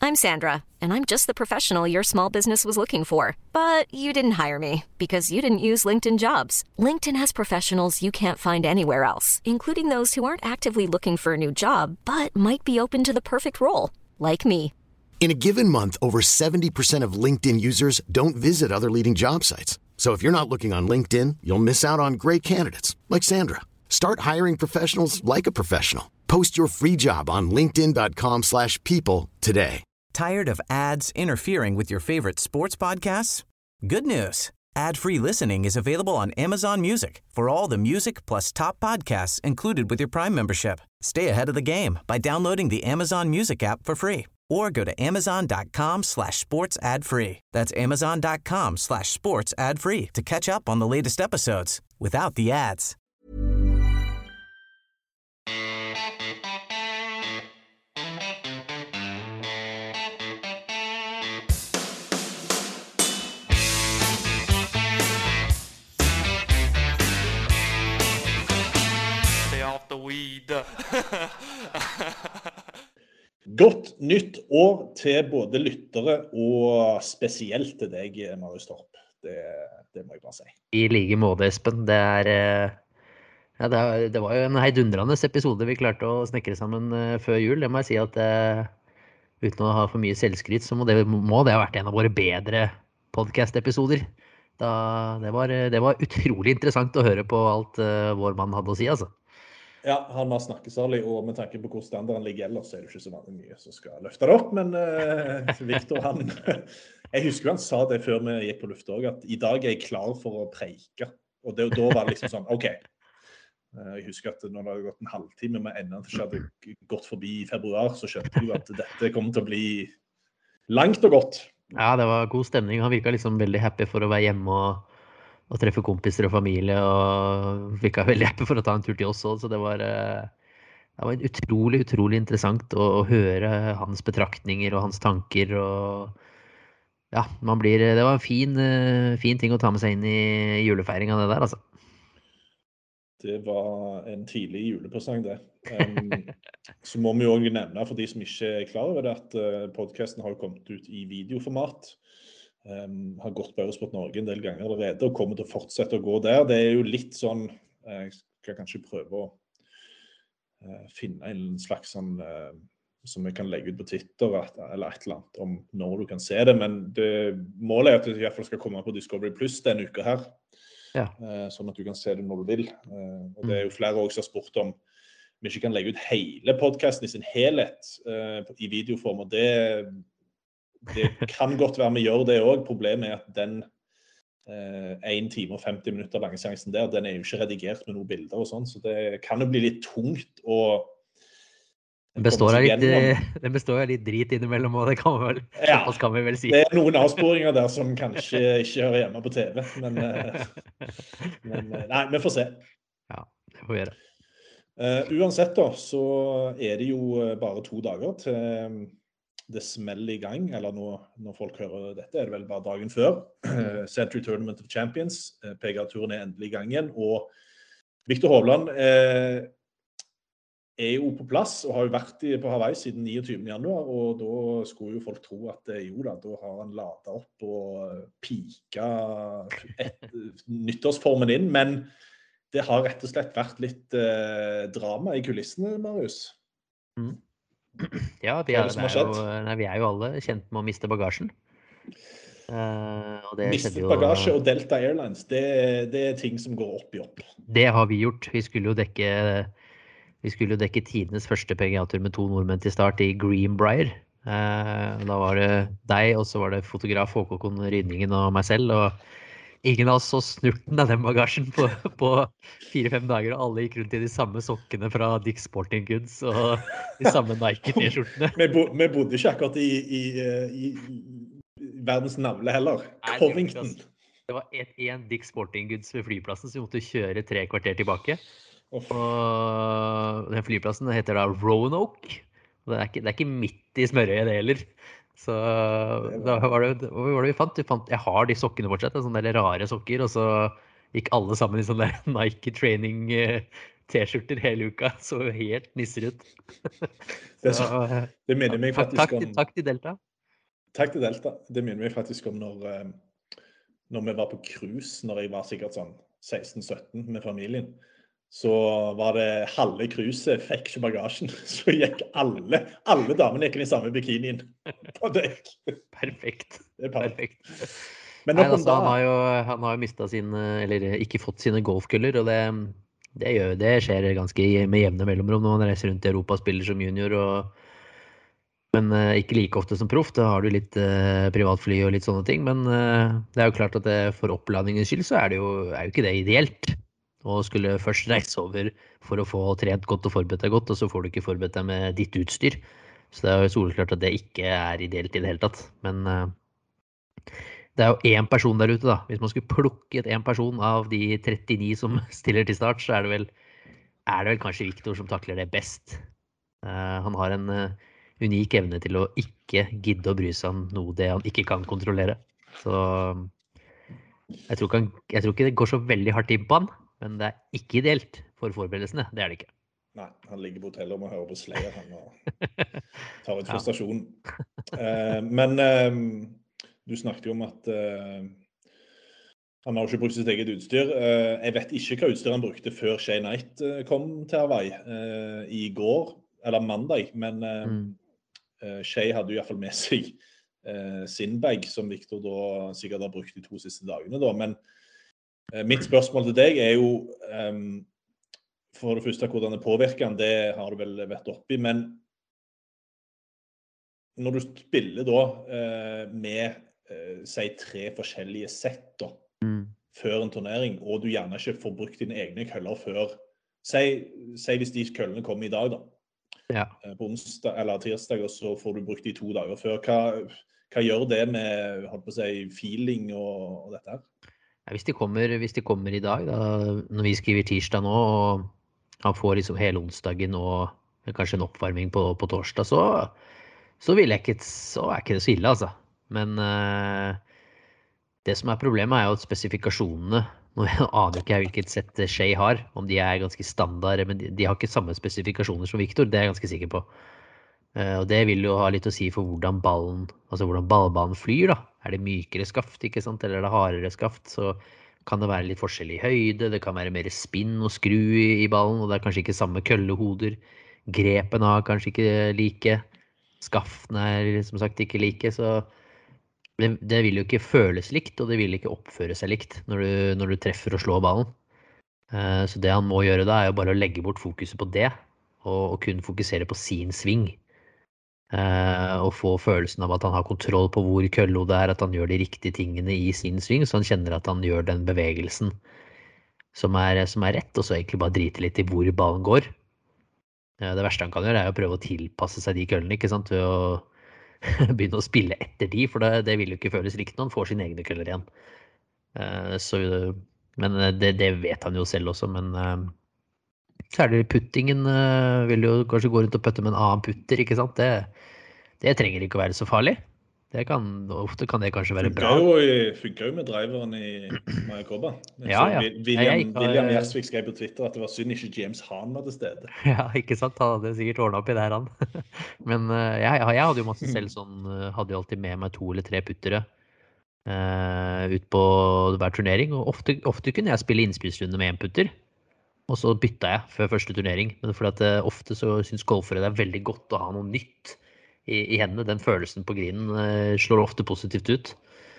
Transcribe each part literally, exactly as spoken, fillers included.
I'm Sandra, and I'm just the professional your small business was looking for. But you didn't hire me because you didn't use LinkedIn Jobs. LinkedIn has professionals you can't find anywhere else, including those who aren't actively looking for a new job, but might be open to the perfect role, like me. In a given month, over seventy percent of LinkedIn users don't visit other leading job sites. So if you're not looking on LinkedIn, you'll miss out on great candidates like Sandra. Start hiring professionals like a professional. Post your free job on linkedin.com slash people today. Tired of ads interfering with your favorite sports podcasts? Good news. Ad-free listening is available on Amazon Music for all the music plus top podcasts included with your Prime membership. Stay ahead of the game by downloading the Amazon Music app for free or go to amazon.com slash sports ad free. That's amazon.com slash sports ad free to catch up on the latest episodes without the ads. Stay off the weed. Godt nytt år til både lyttere og spesielt til deg, Marius Torp. Det, det må jeg bare si. I like måte, Espen. Det er, ja, det, er, det var jo en heidundrende episode vi klarte å snekre sammen før jul. Det må jeg si at uten å ha for mye selvskryt, så må det, må det ha vært en av våre bedre podcast-episoder. Da, det, var, det var utrolig interessant å høre på alt uh, vår mann hadde å si, altså. Ja, han var snakkesalig, og med tanke på hvor standarden ligger ellers, så er det ikke så veldig mye som skal løfte det opp, men uh, Victor, han, jeg husker han sa det før vi gikk på luft også, at i dag er jeg klar for å preike, og det, da var det liksom sånn, ok, uh, jeg husker at når det hadde gått en halvtime med enda ikke hadde gått forbi i februar, så skjønte jeg at dette kommer til å bli langt og godt. Ja, det var god stemning, han virket liksom veldig happy for å være hjemme og og treffe kompiser og familie, og virket veldig happy for å ta en tur til oss også, så det var, det var utrolig, utrolig interessant å, å høre hans betraktninger og hans tanker, og ja, man blir, det var en fin, fin ting å ta med seg inn i julefeiringen av det der, altså. Det var en tidlig julepresang, det. Um, så må vi jo også nevne, for de som ikke er klar over det, at podcasten har kommet ut i videoformat, Um, har gått på Eurosport Norge en del ganger allerede og kommer til å fortsette å gå der. Det er jo litt sånn, jeg skal kanskje prøve å uh, finne en slags sånn, uh, som vi kan legge ut på Twitter eller et eller annet om når du kan se det, men det, målet er at det i hvert fall skal komme på Discovery Plus denne uka her, ja. uh, sånn at du kan se det når du vil. Uh, og det er jo flere også som har spurt om vi ikke kan legge ut hele podcasten i sin helhet uh, i videoform, og det det kan godt være vi gjør det også. Problemet er at den eh, en time og femti minutter lange seansen der, den er jo ikke redigert med noen bilder og sånn, så det kan jo bli litt tungt å den består, av litt, den består av litt drit innimellom, og det kan vi vel, ja, kan vi vel si. Det er noen avsporinger der som kanskje ikke hører hjemme på T V, men, men nei, vi får se. Ja, det får vi gjøre. Uh, uansett da, så er det jo bare to dager til det smeller i gang, eller når, når folk hører dette, er det vel bare dagen før. Century Tournament of Champions, P G A-turen er endelig i gang igjen, og Victor Hovland eh, er jo på plass, og har jo vært i, på Hawaii siden niogtyvende januar, og da skulle jo folk tro at jo da, da har han ladet opp og pika et, nyttårsformen inn, men det har rett og slett vært litt eh, drama i kulissene, Marius. Mm. Ja, vi er, det er jo, nei, vi er jo alle kjent med å miste bagasjen. Uh, og det Mistet bagasje og Delta Airlines, det, det er ting som går opp i opp. Det har vi gjort. Vi skulle jo dekke, vi skulle jo dekke tidenes første P G A-tur med to nordmenn til start i Greenbrier. Uh, da var det deg, og så var det fotograf Håkon Rydningen og meg selv, og ingen av oss så snurten av den bagasjen på, på fire-fem dager, og alle gikk rundt i de samme sokkene fra Dick's Sporting Goods og de samme Nike-t-skjortene. vi, bo, vi bodde ikke akkurat i, i, i, i verdens navle heller. Covington. Det var en Dick's Sporting Goods ved flyplassen, så vi måtte kjøre tre kvarter tilbake. Og den flyplassen heter da Roanoke. Og det er ikke, det er ikke midt i smørøyet det heller. Så da var det, hva var det vi fant? vi fant? Jeg har de sokkene fortsatt, sånne der rare sokker, og så gikk alle sammen i sånne der Nike training T-skjorter hele uka, så helt nisser ut. Det, så, det minner meg faktisk takk, om... Takk til Delta. Takk til Delta. Det minner meg faktisk om når, når vi var på cruise, når jeg var sikkert sånn seksten sytten med familien. Så var det halve cruiset, fikk ikke bagasjen, så gikk alle, alle damene gikk inn i samme bikinien på dekk. Perfekt. Det er perfekt. perfekt. Men Nei, nok om altså, da. han har jo, han har jo mistet sine, eller ikke fått sine golfkuller, og det, det, gjør, det skjer ganske med jevne mellomrom når man reiser rundt i Europa og spiller som junior, og, men uh, ikke like ofte som proff. Da har du litt uh, privatfly og litt sånne ting, men uh, det er jo klart at det, for oppladningens skyld så er det jo, er jo ikke det ideelt. Og skulle først reise over for å få trent godt og forberedt deg godt, og så får du ikke forberedt deg med ditt utstyr. Så det er jo soleklart at det ikke er ideelt i det hele tatt. Men uh, det er jo en person der ute da. Hvis man skulle plukket en person av de trettini som stiller til start, så er det vel, er det vel kanskje Victor som takler det best. Uh, han har en uh, unik evne til å ikke gidde å bry seg om noe det han ikke kan kontrollere. Så jeg tror, ikke han, jeg tror ikke det går så veldig hardt inn på han. Men det er ikke ideelt for forberedelsene, det er det ikke. Nei, han ligger på hotellet og hører på Slayer han og tar ut frustrasjon. uh, men uh, du snakket jo om at uh, han har ikke brukt sitt eget utstyr. Uh, jeg vet ikke hva utstyr han brukte før Shay Knight uh, kom til Hawaii uh, i går, eller mandag, men uh, mm. uh, Shay hadde jo i hvert fall med seg uh, sin bag, som Victor da sikkert har brukt de to siste dagene da, men mitt spørsmål til deg er jo, um, for det første, hvordan det påvirker han, det har du vel vært oppi, men når du spiller da uh, med, uh, si, tre forskjellige sett da, mm. før en turnering, og du gjerne ikke får brukt dine egne køller før, si, si hvis de køllene kommer i dag da, ja. uh, på onsdag eller tirsdag, og så får du brukt de to dager før. Hva, hva gjør det med, holdt på å si, feeling og, og dette her? Hvis de, kommer, hvis de kommer i dag, da, når vi skriver tirsdag nå, og han får liksom hele onsdagen og kanskje en oppvarming på, på torsdag, så, så, vil jeg ikke, så er ikke det så ille, altså. Men uh, det som er problemet er jo at spesifikasjonene, nå aner ikke jeg hvilket sett Shay har, om de er ganske standard, men de, de har ikke samme spesifikasjoner som Victor, det er jeg ganske sikker på. Uh, og det vil jo ha litt å si for hvordan ballen, altså hvordan ballbanen flyr da. Er det mykere skaft, ikke sant? Eller er det hardere skaft, så kan det være litt forskjell i høyde, det kan være mer spinn og skru i, i ballen, og det er kanskje ikke samme køllehoder. Grepen har kanskje ikke like, skaftene er som sagt ikke like, så det, det vil jo ikke føles likt, og det vil ikke oppføre seg likt når du, når du treffer og slår ballen. Uh, så det han må gjøre da er jo bare å legge bort fokuset på det, og, og kun fokusere på sin sving. Uh, og få følelsen av at han har kontroll på hvor køllehodet er, at han gjør de riktige tingene i sin sving, så han kjenner at han gjør den bevegelsen som er, som er rett, og så egentlig bare drite litt i hvor ballen går. Uh, det verste han kan gjøre er å prøve å tilpasse seg de køllene, ikke sant, ved å begynne å spille etter de, for det, det vil jo ikke føles likt når han får sine egne køller igjen. Uh, så, men det, det vet han jo selv også, men uh, særlig puttingen uh, vil jo kanskje gå rundt og putte med en annen putter, ikke sant? Det, det trenger ikke å være så farlig. Det kan, ofte kan det kanskje være bra. Det funker jo med driveren i Mayakoba. Ja, ja. William, ja ikke, William Gjersvik skrev på Twitter at det var synd ikke James Hahn var til stede. Ja, ikke sant? Han hadde sikkert ordnet opp i det her, han. Men uh, jeg, jeg hadde jo masse selv sånn, hadde jo alltid med meg to eller tre puttere uh, ut på hver turnering, og ofte, ofte kunne jeg spille innspillsrunde med en putter. Og så bytta jeg før første turnering, men fordi at uh, ofte så synes golfere det er veldig godt å ha noe nytt i, i hendene. Den følelsen på grinen uh, slår ofte positivt ut.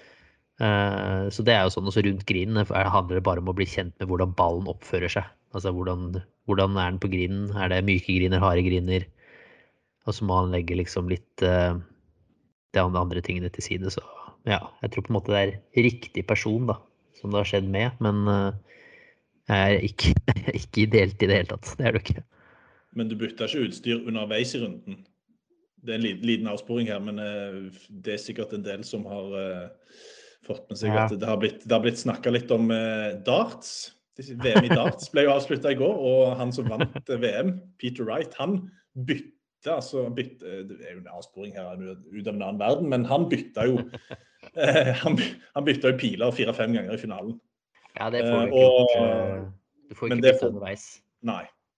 Uh, så det er jo sånn, også rundt grinen uh, handler det bare om å bli kjent med hvordan ballen oppfører seg. Altså hvordan, hvordan er den på grinen? Er det myke griner, harde griner? Og så må han legge liksom litt uh, de andre tingene til side. Så ja, jeg tror på en måte det er riktig person da, som det har skjedd med, men uh, er ikke, ikke ideelt i det hele tatt, det er det ikke. Men du bytter ikke utstyr underveis i runden? Det er en liten, liten avsporing her, men uh, det er sikkert en del som har uh, fått med seg ja. At det har blitt, det har blitt snakket litt om uh, darts. V M i darts ble jo avsluttet i går, og han som vant uh, V M, Peter Wright, han bytte, altså bytte, det er jo en avsporing her ut av en annen verden, men han bytte jo, uh, han, han bytte jo piler fire-fem ganger i finalen. Ja, det får du ikke gjort. Du får ikke bytte underveis. Nei,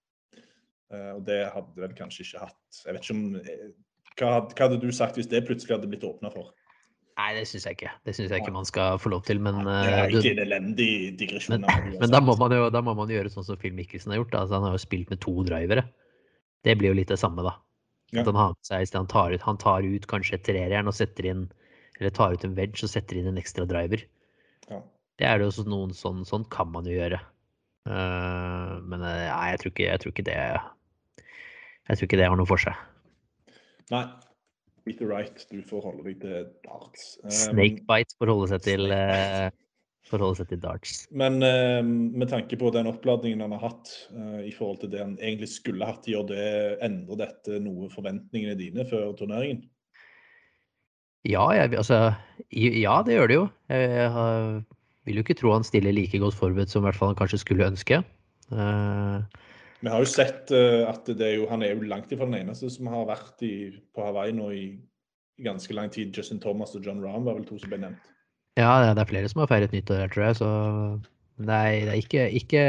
og det hadde vel kanskje ikke hatt, jeg vet ikke om, hva, hva hadde du sagt hvis det plutselig hadde blitt åpnet for? Nei, det synes jeg ikke. Det synes jeg ikke man skal få lov til, men... Det var du, egentlig en elendig digresjon. Men, men da, må man jo, da må man gjøre sånn som Phil Mickelson har gjort. Da. Altså, han har jo spilt med to drivere. Det blir jo litt det samme da. At han har med seg, han tar ut, han tar ut kanskje et trerjern og setter inn, eller tar ut en wedge og setter inn en ekstra driver. Ja. Det er det jo noen sånn, sånn kan man jo gjøre. Uh, men uh, nei, jeg tror ikke, jeg tror ikke det, jeg tror ikke det har noe for seg. Nei. Peter Wright, du får holde deg til darts. Um, Snakebite får holde seg til, uh, får holde seg til darts. Men uh, med tanke på den oppladningen han har hatt, uh, i forhold til det han egentlig skulle hatt, gjør det, endrer dette noe forventningene dine før turneringen? Ja, jeg, altså, ja, det gjør det jo. Jeg, jeg vil jo ikke tro han stiller like godt forberedt som i hvert fall han kanskje skulle ønske. Uh, Vi har jo sett uh, at det er jo, han er jo langt ifra den eneste som har vært i, på Hawaii nå i, i ganske lang tid. Justin Thomas og John Rahm var vel to som ble nevnt. Ja, det er flere som har feiret nytt år, tror jeg, så nei, det er ikke, ikke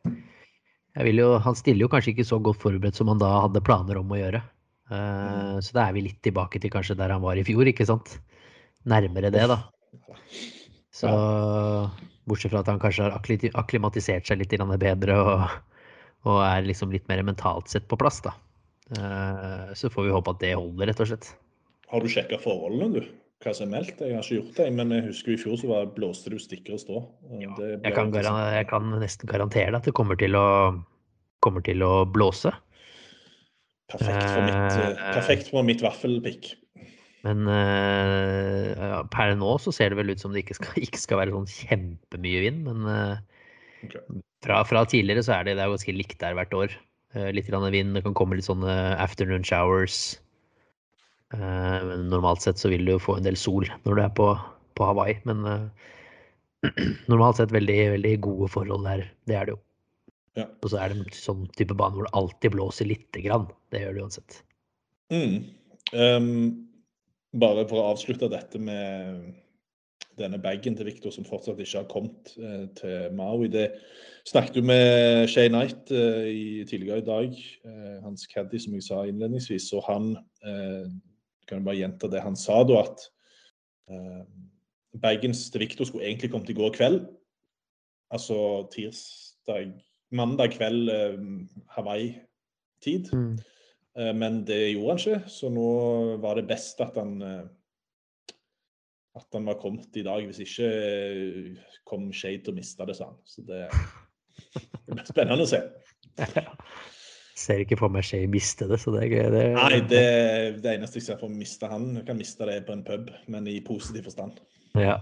jeg vil jo, han stiller jo kanskje ikke så godt forberedt som han da hadde planer om å gjøre. Uh, mm. Så da er vi litt tilbake til kanskje der han var i fjor, ikke sant? Nærmere det da. Så bortsett fra at han kanskje har akklimatisert seg litt bedre og og er liksom litt mer mentalt sett på plass da. Uh, så får vi håpe at det holder, rett og slett. Har du sjekket forholdene, du? Hva som er meldt? Jeg har ikke gjort det, men jeg husker i fjor så var blåste du stikker og stå. Ja, jeg, kan jeg kan nesten garantere deg at det kommer til å, kommer til å blåse. Perfekt for mitt, uh, perfekt for mitt vaffelpikk. Men uh, per nå så ser det vel ut som det ikke skal, ikke skal være sånn kjempemye vind, men... Uh, Okay. Fra, fra tidligere så er det, det er ganske likt der hvert år. Uh, litt grann vind, det kan komme litt sånne afternoon showers. Uh, men normalt sett så vil du jo få en del sol når du er på, på Hawaii. Men uh, normalt sett veldig, veldig gode forhold der, det er det jo. Ja. Og så er det en sånn type bane hvor det alltid blåser litt grann. Det gjør det uansett. Mm. Um, bare for å avslutte dette med... denne bagen til Victor som fortsatt ikke har kommet eh, til Maui. Det snakket du med Shay Knight eh, i, tidligere i dag, eh, hans caddy som jeg sa innledningsvis, og han, eh, kan jeg bare gjenta det han sa da, at eh, bagens til Victor skulle egentlig kommet i går kveld, altså tirsdag, mandag kveld eh, Hawaii-tid, mm. eh, men det gjorde han ikke, så nå var det best at han... Eh, at han var kommet i dag, hvis ikke kom Shade til å miste det, sa han. Så det, det blir spennende å se. Ser ikke på meg Shade miste det, så det er gøy. Det... Nei, det, det eneste jeg ser for å miste han, jeg kan miste det på en pub, men i positiv forstand. Ja.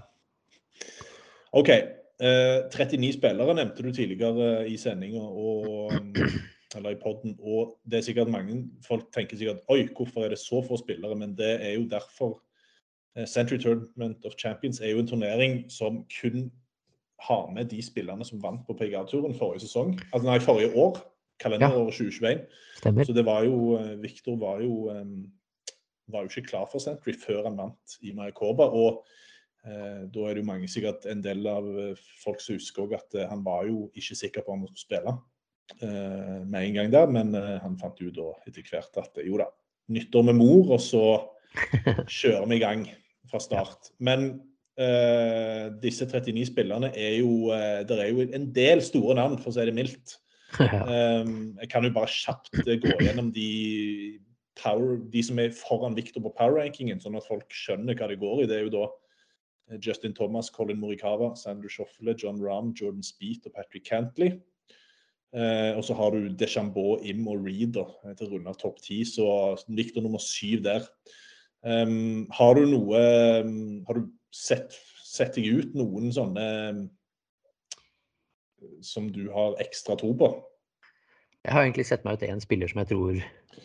Ok, eh, trettini spillere nevnte du tidligere i sendingen, og, eller i podden, og det er sikkert mange, folk tenker sikkert, oi, hvorfor er det så få spillere, men det er jo derfor Century Tournament of Champions er jo en turnering som kun har med de spillerne som vant på P G A-turen forrige sesong, altså nei, forrige år, kalenderåret tjue tjueen. Stemmer. Så det var jo, Victor var jo, um, var jo ikke klar for Century før han vant i Mayakoba, og uh, da er det jo mange sikkert en del av folk som husker også at uh, han var jo ikke sikker på om han skulle spille uh, med en gang der, men uh, han fant jo da etter hvert at jo da, nyttår med mor, og så kjører vi i gang fra start. Men uh, disse trettini spillerne er jo, uh, det er jo en del store navn, for å si det mildt. Um, jeg kan jo bare kjapt gå gjennom de, power, de som er foran Victor på power-rankingen, sånn at folk skjønner hva det går i. Det er jo da Justin Thomas, Colin Morikawa, Sandro Schauffele, John Rahm, Jordan Spieth og Patrick Cantley. Uh, og så har du DeChambeau, Im og Reed da, til rundt av topp ti, så Victor nummer syv der. Um, har du noe, um, har du sett, sett deg ut noen sånne um, som du har ekstra tro på? Jeg har egentlig sett meg ut en spiller som jeg tror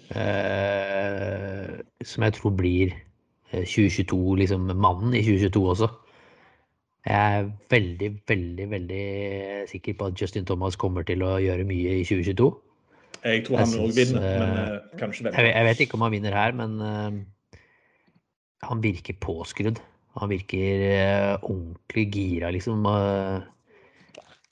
uh, som jeg tror blir tjue tjueto, liksom mannen i tjue tjueto også. Jeg er veldig, veldig, veldig sikker på at Justin Thomas kommer til å gjøre mye i tjue tjueto. Jeg tror han også vinner, men uh, kanskje venter. Jeg, jeg vet ikke om han vinner her, men uh, han virker påskrudd. Han virker uh, ordentlig gira, liksom. Uh,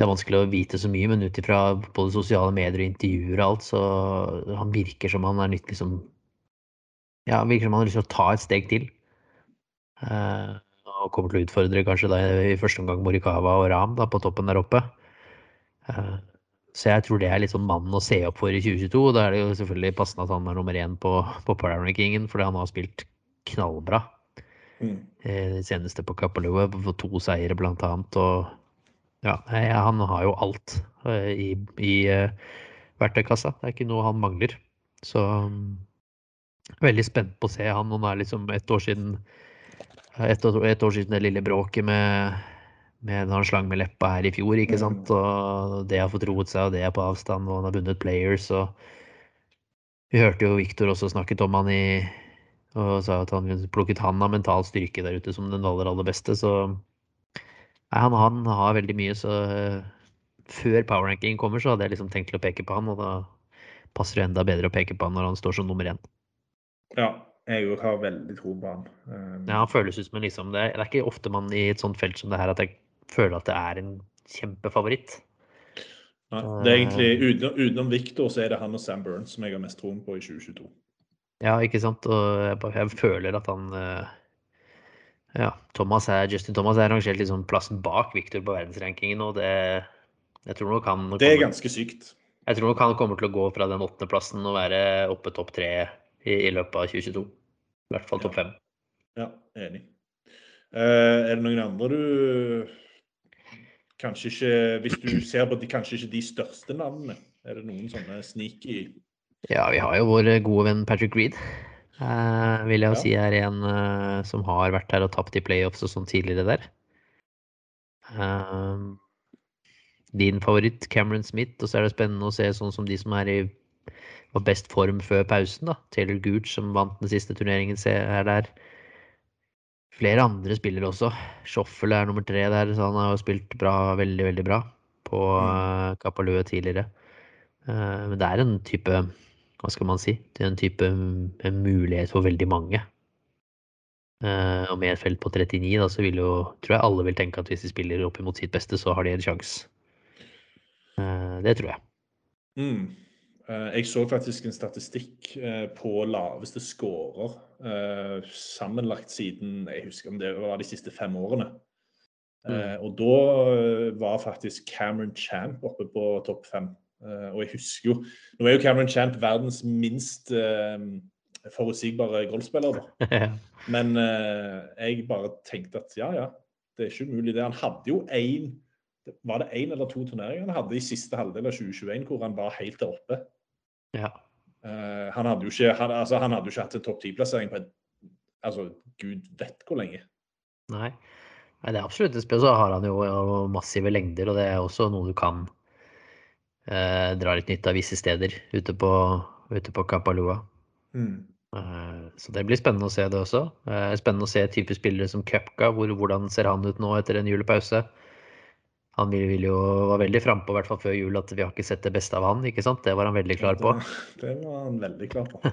det er vanskelig å vite så mye, men ut ifra både sosiale medier og intervjuer og alt, så han virker som han er nytt liksom, ja, han virker som han har lyst til å ta et steg til. Uh, og kommer til å utfordre kanskje da i første omgang Morikawa og Ram da, på toppen der oppe. Uh, så jeg tror det er litt sånn mannen å se opp for i tjue tjueto, og da er det jo selvfølgelig passende at han er nummer én på, på power-rankingen, fordi han har spilt knallbra. Mm. Uh, det seneste på Kapalua, for to seire blant annet, og ja, han har jo alt uh, i, i uh, verktøykassa. Det er ikke noe han mangler. Så um, veldig spent på å se han. Han er liksom et år siden et år, et år siden det lille bråket med, med når han slang med leppa her i fjor, ikke sant? Og det har fått roet seg, og det er på avstand, og han har vunnet players. Og vi hørte jo Victor også snakket om han i, og sa at han plukket han av mental styrke der ute som den aller, aller beste. Så Nei, han, han har veldig mye, så uh, før power-rankingen kommer, så hadde jeg liksom tenkt til å peke på han, og da passer det enda bedre å peke på han når han står som nummer én. Ja, jeg har veldig tro på han. Um... Ja, han føles ut som en liksom, det er, det er ikke ofte man i et sånt felt som det her, at jeg føler at det er en kjempefavoritt. Nei, det er egentlig, utenom, utenom Victor, så er det han og Sam Burns som jeg har mest troen på i tjue tjueto. Ja, ikke sant, og jeg, jeg føler at han... Uh, Ja, Thomas er, Justin Thomas er rangert liksom plassen bak Victor på verdensrankingen, og det, jeg tror nok han... Det er ganske sykt. Jeg tror nok han kommer til å gå fra den åttende plassen og være oppe topp tre i, i løpet av tjue tjueto. I hvert fall topp fem. Ja, enig. Uh, er det noen andre du... Kanskje ikke, hvis du ser på de, kanskje ikke de største navnene, er det noen sånne sneaky... Ja, vi har jo vår gode venn Patrick Reed. Uh, vil jeg jo ja. si er en uh, som har vært her og tapt i playoffs og sånn tidligere der. Uh, din favoritt Cameron Smith, og så er det spennende å se sånn som de som er i var best form før pausen da. Taylor Gooch som vant den siste turneringen er der. Flere andre spillere også. Schoffel er nummer tre der, så han har jo spilt bra, veldig, veldig bra på uh, Kapalua tidligere. Uh, men det er en type hva skal man si? Det er en type en mulighet for veldig mange. Uh, og med et felt på trettini, da, så vil jo, tror jeg alle vil tenke at hvis de spiller opp imot sitt beste, så har de en sjanse. Uh, det tror jeg. Mm. Uh, jeg så faktisk en statistikk uh, på laveste scorer uh, sammenlagt siden, jeg husker om det var de siste fem årene. Uh, mm. Og da uh, var faktisk Cameron Champ oppe på topp fem. Uh, og jeg husker jo, nå er jo Cameron Champ verdens minst uh, forutsigbare golfspiller da. Men uh, jeg bare tenkte at ja, ja, det er ikke umulig det. Han hadde jo en, var det en eller to turneringer han hadde i siste halvdel av tjue tjueen, hvor han var helt der oppe. Ja. Uh, han hadde jo ikke, han, altså, han hadde jo ikke hatt en topp ti-plassering på et, altså, Gud vet hvor lenge. Nei, Nei det er absolutt et spill, så har han jo massive lengder, og det er også noe du kan Eh, drar litt nytt av visse steder ute på, ute på Kapalua. Mm. Eh, så det blir spennende å se det også. Eh, spennende å se type spillere som Koepka, hvor, hvordan ser han ut nå etter en julepause. Han vil, vil jo være veldig frem på, i hvert fall før jul, at vi har ikke sett det beste av han, ikke sant? Det var han veldig klar på. Det, det var han veldig klar på.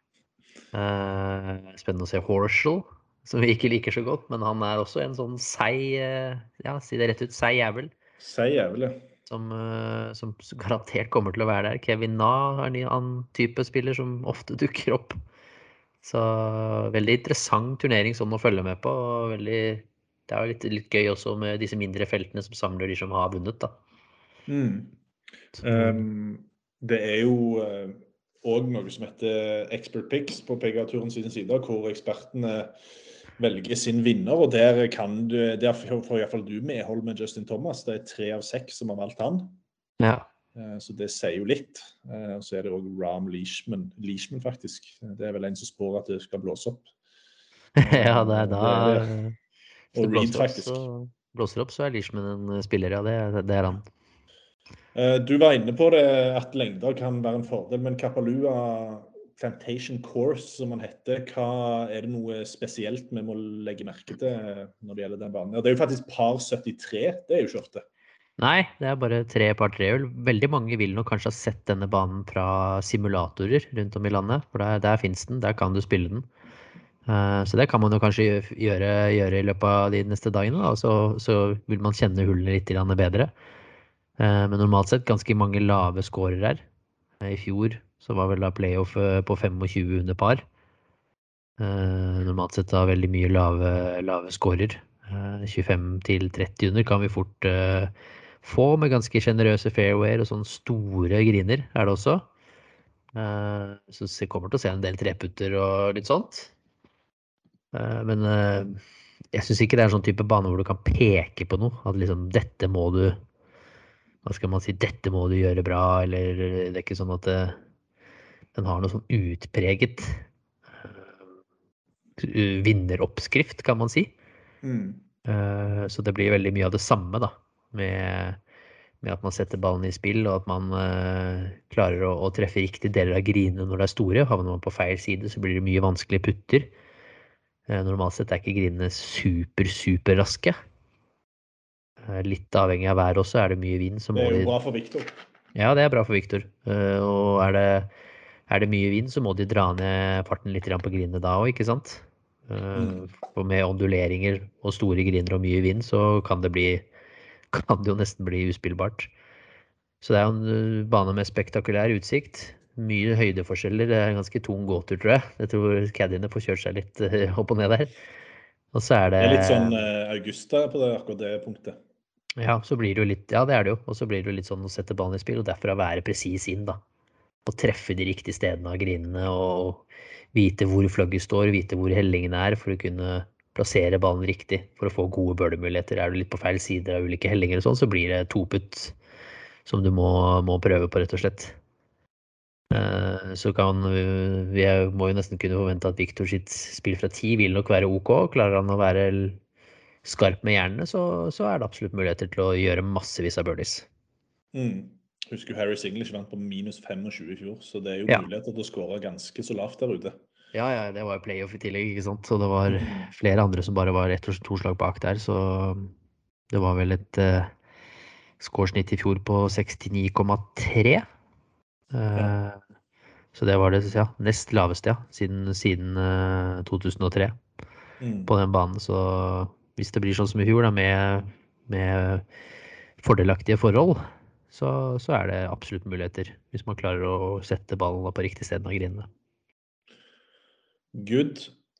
eh, spennende å se Horschel, som vi ikke liker så godt, men han er også en sånn seig, eh, ja, si det rett ut, seig jævel. Seig jævel, ja. Som, som garantert kommer til å være der. Kevin Na er en annen type spiller som ofte dukker opp. Så veldig interessant turnering sånn å følge med på. Og veldig, det er jo litt, litt gøy også med disse mindre feltene som samler de som har vunnet. Da. Mm. Um, det er jo uh, også noe som heter Expert Picks på P G A-turen sine sider, hvor ekspertene velge sin vinner, og der, kan du, der får i hvert fall du medhold med Justin Thomas. Det er tre av seks som har valgt han. Ja. Så det sier jo litt. Og så er det også Rahm Leishman, Leishman faktisk. Det er vel en som spår at det skal blåse opp. Ja, det er da... Det er det. Og Reed faktisk. Så blåser opp, så er Leishman en spiller, ja, det, det er han. Du var inne på det, at lengder kan være en fordel, men Kapalua... Plantation Course, som man heter, hva er det noe spesielt vi må legge merke til når det gjelder den banen? Ja, det er jo faktisk par syttitre, det er jo ikke ofte. Nei, det er bare tre par trehjul. Veldig mange vil nok kanskje ha sett denne banen fra simulatorer rundt om i landet, for der, der finnes den, der kan du spille den. Uh, så det kan man jo kanskje gjøre, gjøre i løpet av de neste dagene, da, så, så vil man kjenne hullene litt bedre. Men normalt sett ganske mange lave scorer her. I fjor så var vel da playoff på tjuefem under par. Normalt sett da veldig mye lave, lave scorer. tjuefem til tretti under kan vi fort få med ganske generøse fairwayer og sånne store griner er det også. Så jeg kommer til å se en del treputter og litt sånt. Men jeg synes ikke det er en sånn type bane hvor du kan peke på noe. At liksom dette må du, hva skal man si, dette må du gjøre bra, eller det er ikke sånn at det, den har noe sånn utpreget vinneroppskrift, kan man si. Mm. Så det blir veldig mye av det samme da, med, med at man setter ballen i spill, og at man uh, klarer å, å treffe riktig deler av grinene når det er store. Havner man på feil side, så blir det mye vanskelige putter. Uh, normalt sett er ikke grinene super, super raske. Uh, litt avhengig av vær også, er det mye vind. Så det er jo de... bra for Victor. Ja, det er bra for Victor. Uh, og er det, er det mye vind, så må de dra ned farten litt på grinene da også, ikke sant? Uh, for med onduleringer og store griner og mye vind, så kan det bli kan det jo nesten bli uspillbart. Så det er jo en bane med spektakulær utsikt. Mye høydeforskjeller. Det er en ganske tung gåtur, tror jeg. Jeg tror caddiene får kjørt seg litt opp og ned der. Og så er det... Det er litt sånn uh, Augusta på det, akkurat det punktet. Ja, så blir det jo litt... Ja, det er det jo. Og så blir det jo litt sånn å sette ballen i spill, og derfor å være presis inn, da. Og treffe de riktige stedene av grinene, og vite hvor flagget står, vite hvor hellingene er, for å kunne plassere ballen riktig, for å få gode bølgemuligheter. Er du litt på feil side av ulike hellinger og sånn, så blir det to putt som du må, må prøve på, rett og slett. Uh, så kan vi, vi må jo nesten kunne forvente at Victor sitt spill fra ti vil nok være ok. Klarer han å være skarp med hjernene, så, så er det absolutt muligheter til å gjøre massevis av birdies. Mm. Husker Harris English vant på minus tjuefem i fjor, så det er jo ja. muligheter til å skåre ganske så lavt der ute. Ja, ja, det var jo playoff i tillegg, ikke sant? Så det var flere andre som bare var ett og to slag bak der, så det var vel et uh, scoresnitt i fjor på sekstini komma tre. Uh, ja. Så det var det, ja, nest laveste, ja, siden, siden uh, to tusen og tre mm. på den banen. Så hvis det blir sånn som i fjor, da, med, med fordelaktige forhold, så, så er det absolutt muligheter, hvis man klarer å sette ballen på riktig sted av grinene. Good.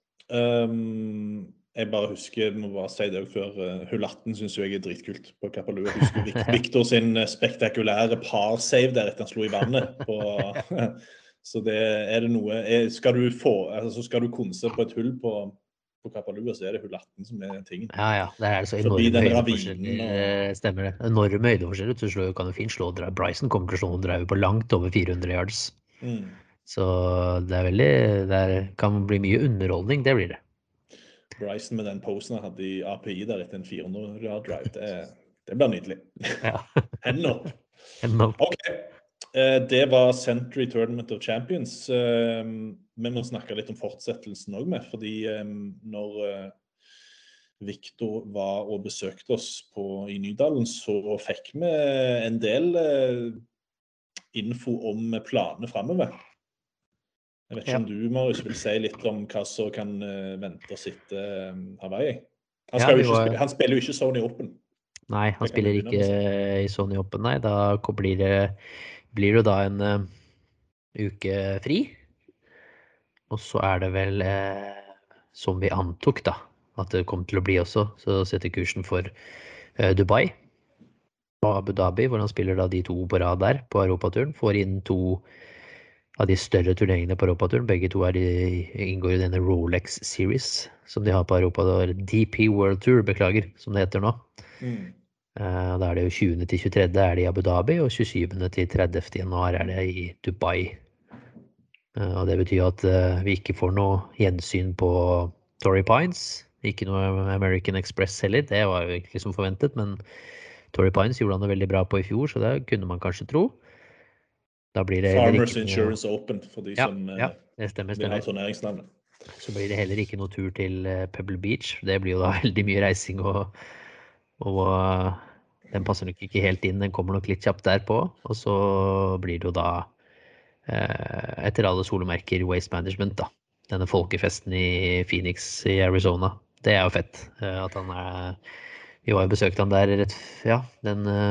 Um, jeg bare husker, jeg må bare si det før, uh, hull atten synes jeg er dritkult på Kapalua. Jeg husker Victor sin spektakulære par-save der etter han slo i vannet. På, så det er det noe, er, skal du få, altså skal du konse på et hull på, på Kapalua, så er det hull atten som er tingen. Ja, ja, det er så enorme høydeforskjeller, og... stemmer det. Enorme høydeforskjeller, så slår, kan du fint slå, Bryson kommer til å slå og drive på langt over fire hundre yards. Mm. Så det er veldig, det er, kan bli mye underholdning, det blir det. Bryson med den posen han hadde i A P I der etter en fire hundre yard drive, det, det blir nydelig. Ja. Hendene opp. Hendene opp. Ok, uh, det var Century Tournament of Champions. Uh, vi må snakke litt om fortsettelsen også med, fordi um, når uh, Victor var og besøkte oss på, i Nydalen, så fikk vi en del uh, info om planene fremover. Jeg vet ikke ja. om du, Marius, vil si litt om hva som kan uh, vente oss etter uh, Hawaii. Han, skal ja, jo ikke var... spille, han spiller jo ikke Sony Open. Nei, han spiller ikke i Sony Open, nei. Da blir det, blir det da en uh, uke fri. Og så er det vel, uh, som vi antok da, at det kom til å bli også, så setter kursen for uh, Dubai og Abu Dhabi, hvor han spiller da de to på rad der på Europaturen, får inn to av de større turneringene på Europaturen. Begge to er de, inngår i denne Rolex Series, som de har på Europa. Det er D P World Tour, beklager, som det heter nå. Mm. Uh, da er det jo tjuende til tjuetredje er det i Abu Dhabi, og tjuesyvende til tredivte januar er det i Dubai. Uh, og det betyr at uh, vi ikke får noe gjensyn på Torrey Pines. Ikke noe American Express heller, det var jo egentlig som forventet, men Torrey Pines gjorde han det veldig bra på i fjor, så det kunne man kanskje tro. Da blir det Farmers ikke Insurance noe... Open, for de ja, som ja, det stemmer, vil ha turneringsnavnet. Så blir det heller ikke noe tur til Pebble Beach. Det blir jo da veldig mye reising, og, og den passer nok ikke helt inn. Den kommer nok litt kjapt derpå. Og så blir det jo da, etter alle solomerker, Waste Management, da. Denne folkefesten i Phoenix i Arizona. Det er jo fett. At han er... Vi var jo besøkt han der rett... Ja, den...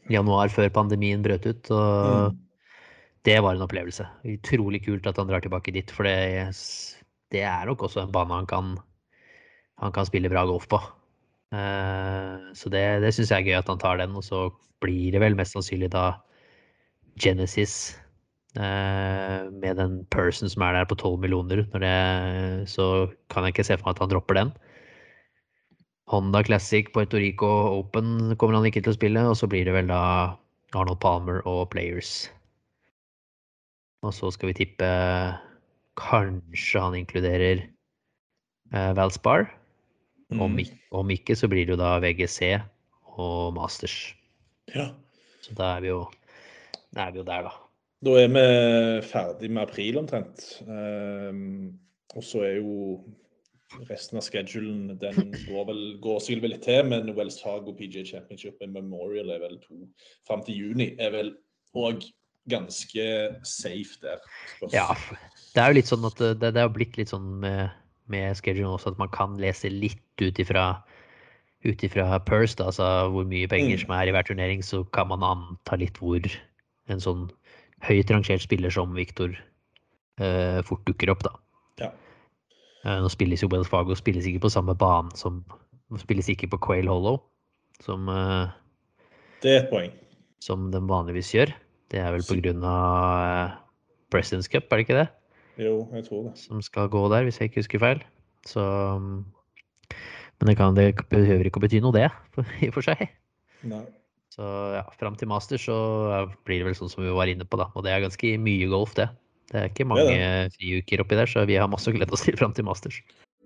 januar før pandemien brøt ut, og Mm. det var en opplevelse. Utrolig kult at han drar tilbake dit, for det, det er nok også en bane han kan, han kan spille bra golf på. Eh, så det, det synes jeg er gøy at han tar den, og så blir det vel mest sannsynlig da Genesis eh, med den person som er der på tolv millioner. Når det, så kan jeg ikke se for meg at han dropper den. Honda Classic, Puerto Rico Open kommer han ikke til å spille, og så blir det vel da Arnold Palmer og Players. Og så skal vi tippe kanskje han inkluderer eh, Valspar. Mm. Om, om ikke så blir det jo da V G C og Masters. Ja. Så da er vi jo, da er vi jo der da. Da er vi ferdig med april omtrent. Um, og så er jo resten av schedulen, den går vel, går sikkert vel litt til, men Wells Fargo P G A Championship og Memorial er vel to, frem til juni, er vel også ganske safe der. Spørs. Ja, det er jo litt sånn at det, det har blitt litt sånn med, med schedulen også, at man kan lese litt ut ifra, ut ifra purse, da, altså hvor mye penger Mm. som er i hver turnering, så kan man anta litt hvor en sånn høyt rangert spiller som Victor eh, fort dukker opp da. Ja. Eh, nå spilles jo Wells Fargo, spilles ikke på samme bane som, spilles ikke på Quail Hollow, som, eh, Det er et poeng. som den vanligvis gjør. Det er vel på grunn av eh, President's Cup, er det ikke det? Jo, jeg tror det. Som skal gå der, hvis jeg ikke husker feil. Så, men det, kan, det behøver ikke å bety noe det, i og for seg. Nei. Så ja, frem til Masters så blir det vel sånn som vi var inne på da, og det er ganske mye golf det. Det er ikke mange Det er friuker oppi der, så vi har masse å glede oss til frem til Masters.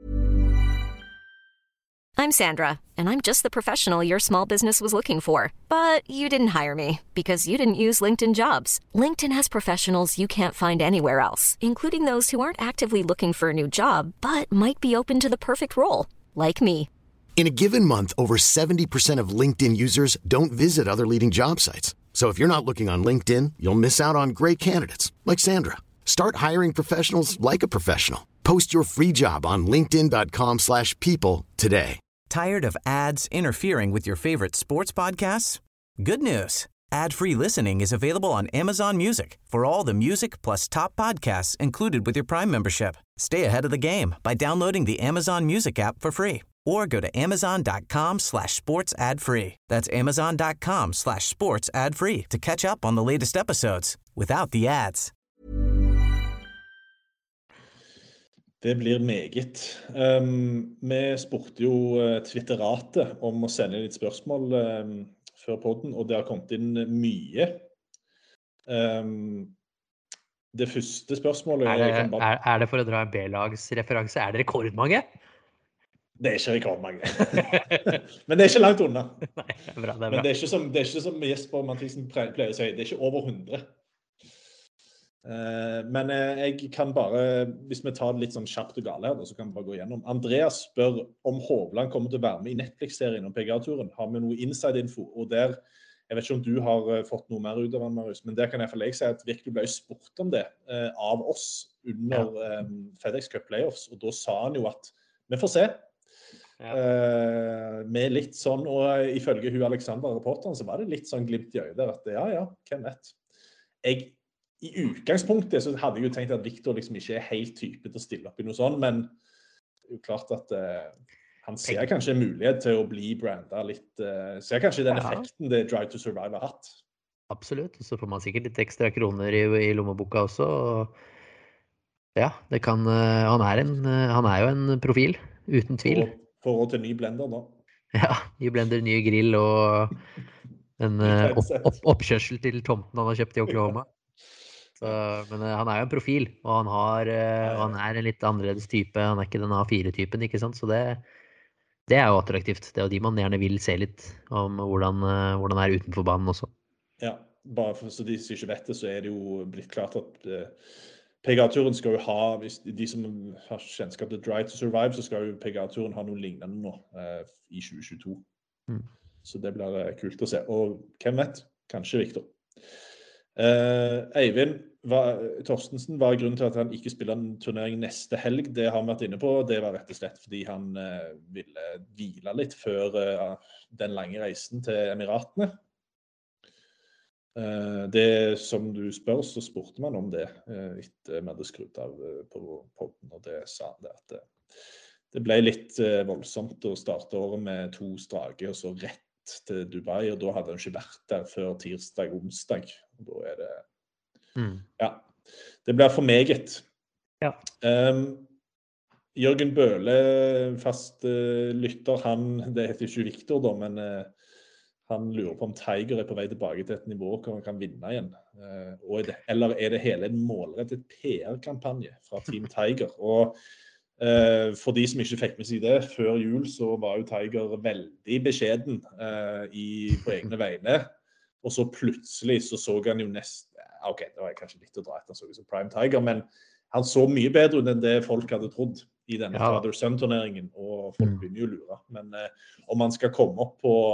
I'm Sandra, and I'm just the professional your small business was looking for. But you didn't hire me because you didn't use LinkedIn Jobs. LinkedIn has professionals you can't find anywhere else, including those who aren't actively looking for a new job, but might be open to the perfect role, like me. In a given month, over seventy percent of LinkedIn users don't visit other leading job sites. So if you're not looking on LinkedIn, you'll miss out on great candidates like Sandra. Start hiring professionals like a professional. Post your free job on linkedin dot com slash people today. Tired of ads interfering with your favorite sports podcasts? Good news. Ad-free listening is available on Amazon Music for all the music plus top podcasts included with your Prime membership. Stay ahead of the game by downloading the Amazon Music app for free or go to amazon dot com slash sports ad free. That's amazon dot com slash sports ad free to catch up on the latest episodes without the ads. Det blir meget. Um, vi spurte jo uh, Twitteratet om å sende litt spørsmål um, før podden, og det har kommet inn mye. Um, det første spørsmålet Er det, jeg kan bare... er, er det for å dra en B-lagsreferanse? Er det rekordmange? Det er ikke rekordmange. Men det er ikke langt unna. Nei, det er bra, det er Men bra. det er ikke som, det er ikke som Jesper Mathisen pleier å si, det er ikke over hundre. Uh, men uh, jeg kan bare, hvis vi tar det litt sånn kjapt og gale her, da, så kan vi bare gå gjennom. Andreas spør om Hovland kommer til å være med i Netflix-serien om P G A-turen. Har vi noe inside-info? Og der, jeg vet ikke om du har uh, fått noe mer ut av han, Marius, men der kan jeg for deg si at virkelig ble spurt om det uh, av oss under um, FedEx Cup Playoffs, og da sa han jo at vi får se. Ja. Uh, med litt sånn, og ifølge hun Alexander reporteren, så var det litt sånn glimt i øyet der, at ja, ja, hvem vet. Jeg I utgangspunktet så hadde jeg jo tenkt at Victor liksom ikke er helt type til å stille opp i noe sånt, men det er jo klart at uh, han ser kanskje en mulighet til å bli brandet litt, uh, ser kanskje den Ja. effekten det Drive to Survive har hatt. Absolutt, og så får man sikkert litt ekstra kroner i, i lommeboka også. Og ja, det kan, uh, han, er en, uh, han er jo en profil, uten tvil. Og forhold til ny blender da. Ja, ny blender, ny grill og en uh, opp, opp, oppkjørsel til tomten han har kjøpt i Oklahoma. Så, men uh, han er jo en profil, og han, har, uh, og han er en litt annerledes type. Han er ikke den A fire-typen, ikke sant? Så det, det er jo attraktivt. Det er jo de man gjerne vil se litt om hvordan, uh, hvordan er utenfor banen også. Ja, bare for så de som ikke vet det, så er det jo blitt klart at uh, P G A-turen skal jo ha, hvis de som har kjennskap til Drive to Survive, så skal jo P G A-turen ha noe lignende nå uh, i tjue tjueto. Mm. Så det blir uh, kult å se. Og hvem vet? Kanskje Victor. Uh, Eivind hva, Torstensen var grunnen til at han ikke spiller en turnering neste helg. Det har vi vært inne på. Det var rett og slett fordi han uh, ville hvile litt før uh, den lange reisen til Emiratene. Uh, det som du spør, så spurte man om det uh, etter vi hadde skrudd av uh, på podden, og det sa det at uh, det ble litt uh, voldsomt å starte året med to strake, og så rett til Dubai, og da hadde han ikke vært der før tirsdag, onsdag, og da er det, mm. ja, det blir for meget. Ja. Um, Jørgen Bøhle, fast uh, lytter, han, det heter ikke Victor da, men uh, han lurer på om Tiger er på vei tilbake til et nivå hvor han kan vinne igjen. Uh, og er det, eller er det hele en målrettet P R-kampanje fra Team Tiger? Og uh, for de som ikke fikk med seg det, før jul så var jo Tiger veldig beskjeden uh, i, på egne vegne. Og så plutselig så så han jo nesten, ok, det var kanskje litt å dra etter han så ut som Prime Tiger, men han så mye bedre ut enn det folk hadde trodd i denne ja. Father-Son-turneringen, og folk begynner jo å lure. Men uh, om han skal komme opp på